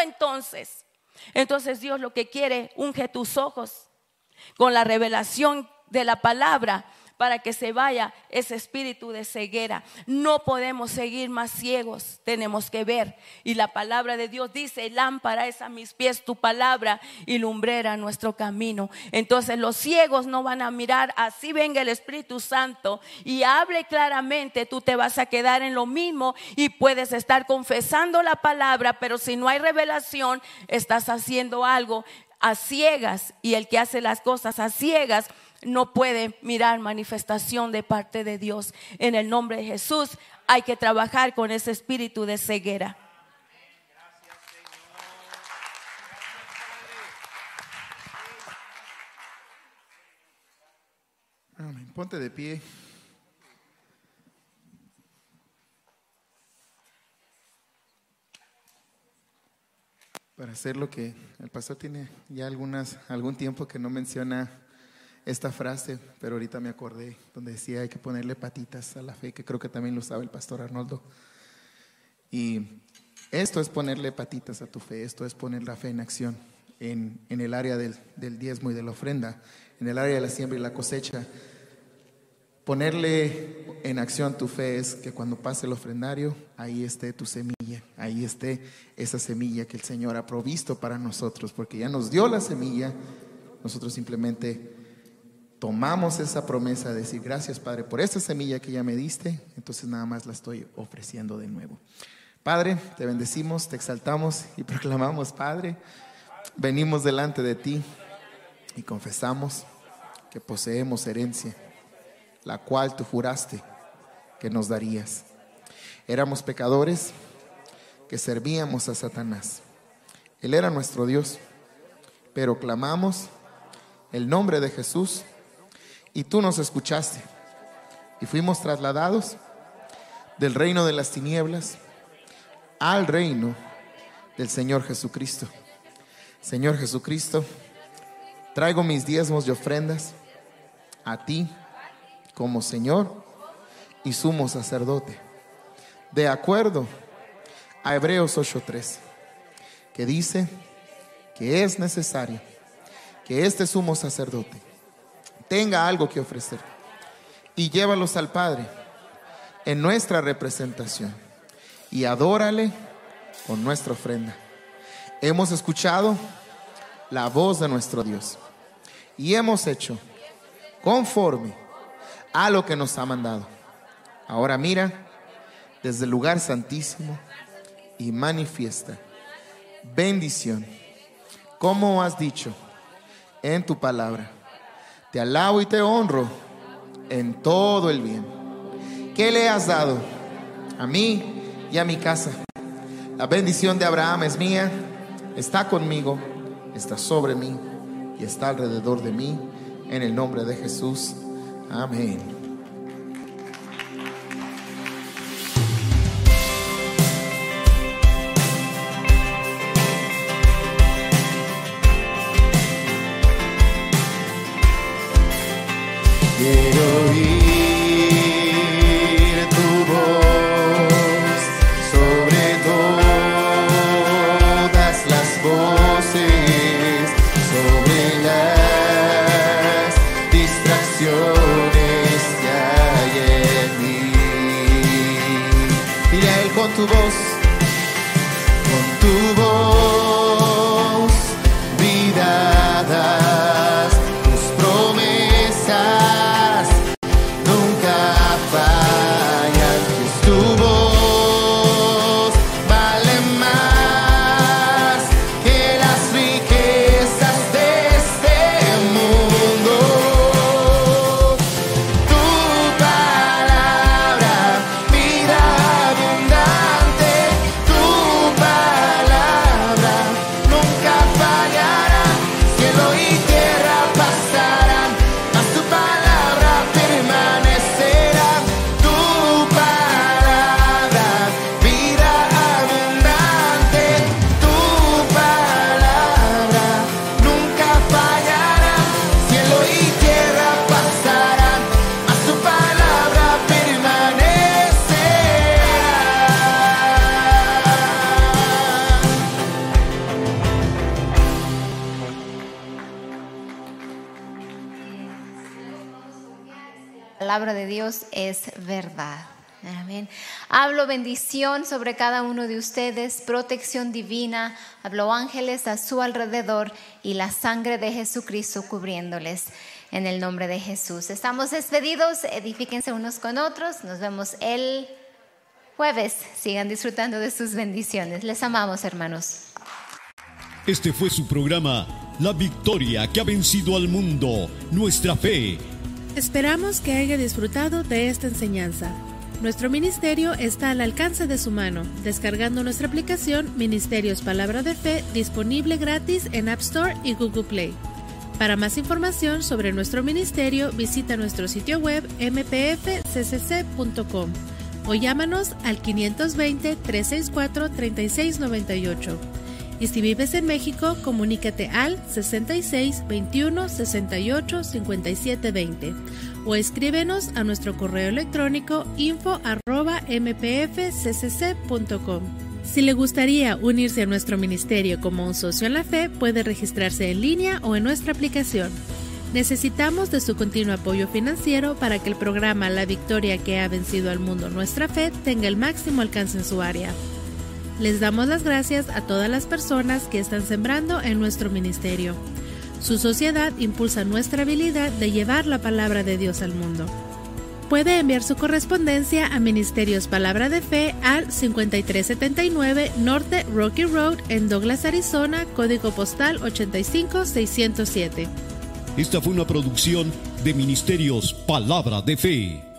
entonces Dios lo que quiere: unge tus ojos con la revelación de la palabra, para que se vaya ese espíritu de ceguera. No podemos seguir más ciegos, tenemos que ver. Y la palabra de Dios dice: lámpara es a mis pies tu palabra y lumbrera nuestro camino. Entonces los ciegos no van a mirar. Así venga el Espíritu Santo y hable claramente, tú te vas a quedar en lo mismo y puedes estar confesando la palabra, pero si no hay revelación, estás haciendo algo a ciegas, y el que hace las cosas a ciegas no puede mirar manifestación de parte de Dios. En el nombre de Jesús hay que trabajar con ese espíritu de ceguera. Amén. Ponte de pie. Para hacer lo que el pastor tiene ya algún tiempo que no menciona esta frase, pero ahorita me acordé donde decía hay que ponerle patitas a la fe, que creo que también lo sabe el pastor Arnoldo. Y esto es ponerle patitas a tu fe, esto es poner la fe en acción en el área del diezmo y de la ofrenda, en el área de la siembra y la cosecha. Ponerle en acción tu fe es que cuando pase el ofrendario, ahí esté tu semilla, ahí esté esa semilla que el Señor ha provisto para nosotros, porque ya nos dio la semilla. Nosotros simplemente tomamos esa promesa de decir gracias, Padre, por esta semilla que ya me diste, entonces nada más la estoy ofreciendo de nuevo. Padre, te bendecimos, te exaltamos y proclamamos, Padre, venimos delante de ti y confesamos que poseemos herencia, la cual tú juraste que nos darías. Éramos pecadores que servíamos a Satanás. Él era nuestro Dios, pero clamamos el nombre de Jesús y tú nos escuchaste y fuimos trasladados del reino de las tinieblas al reino del Señor Jesucristo. Señor Jesucristo, traigo mis diezmos y ofrendas a ti como Señor y sumo sacerdote, de acuerdo a Hebreos 8:3, que dice que es necesario que este sumo sacerdote tenga algo que ofrecer y llévalos al Padre en nuestra representación y adórale con nuestra ofrenda. Hemos escuchado la voz de nuestro Dios y hemos hecho conforme a lo que nos ha mandado. Ahora mira desde el lugar santísimo y manifiesta bendición, como has dicho en tu palabra. Te alabo y te honro en todo el bien que le has dado a mí y a mi casa. La bendición de Abraham es mía, está conmigo, está sobre mí y está alrededor de mí, en el nombre de Jesús. Amén. Quiero oír tu voz sobre todas las voces, sobre las distracciones que hay en mí. Dile a Él con tu voz, vida das tus promesas. Nunca fallan, pues tu voz vale más que las riquezas de este mundo. Tu palabra, vida abundante, tu palabra nunca fallará. Cielo y tierra pasarán, mas tu palabra permanecerá. Tu palabra, vida abundante, tu palabra nunca fallará. Cielo y tierra pasarán, mas tu palabra permanecerá. La palabra de Dios es verdad. Amén. Hablo bendición sobre cada uno de ustedes, protección divina. Hablo ángeles a su alrededor y la sangre de Jesucristo cubriéndoles en el nombre de Jesús. Estamos despedidos, edifíquense unos con otros. Nos vemos el jueves. Sigan disfrutando de sus bendiciones. Les amamos, hermanos. Este fue su programa, La Victoria que ha vencido al mundo, nuestra fe. Esperamos que haya disfrutado de esta enseñanza. Nuestro ministerio está al alcance de su mano, descargando nuestra aplicación Ministerios Palabra de Fe, disponible gratis en App Store y Google Play. Para más información sobre nuestro ministerio, visita nuestro sitio web mpfccc.com o llámanos al 520-364-3698. Y si vives en México, comunícate al 66 21 68 57 20 o escríbenos a nuestro correo electrónico info@mpfccc.com. Si le gustaría unirse a nuestro ministerio como un socio en la fe, puede registrarse en línea o en nuestra aplicación. Necesitamos de su continuo apoyo financiero para que el programa La Victoria que ha vencido al mundo, nuestra fe, tenga el máximo alcance en su área. Les damos las gracias a todas las personas que están sembrando en nuestro ministerio. Su sociedad impulsa nuestra habilidad de llevar la palabra de Dios al mundo. Puede enviar su correspondencia a Ministerios Palabra de Fe al 5379 Norte Rocky Road en Douglas, Arizona, código postal 85607. Esta fue una producción de Ministerios Palabra de Fe.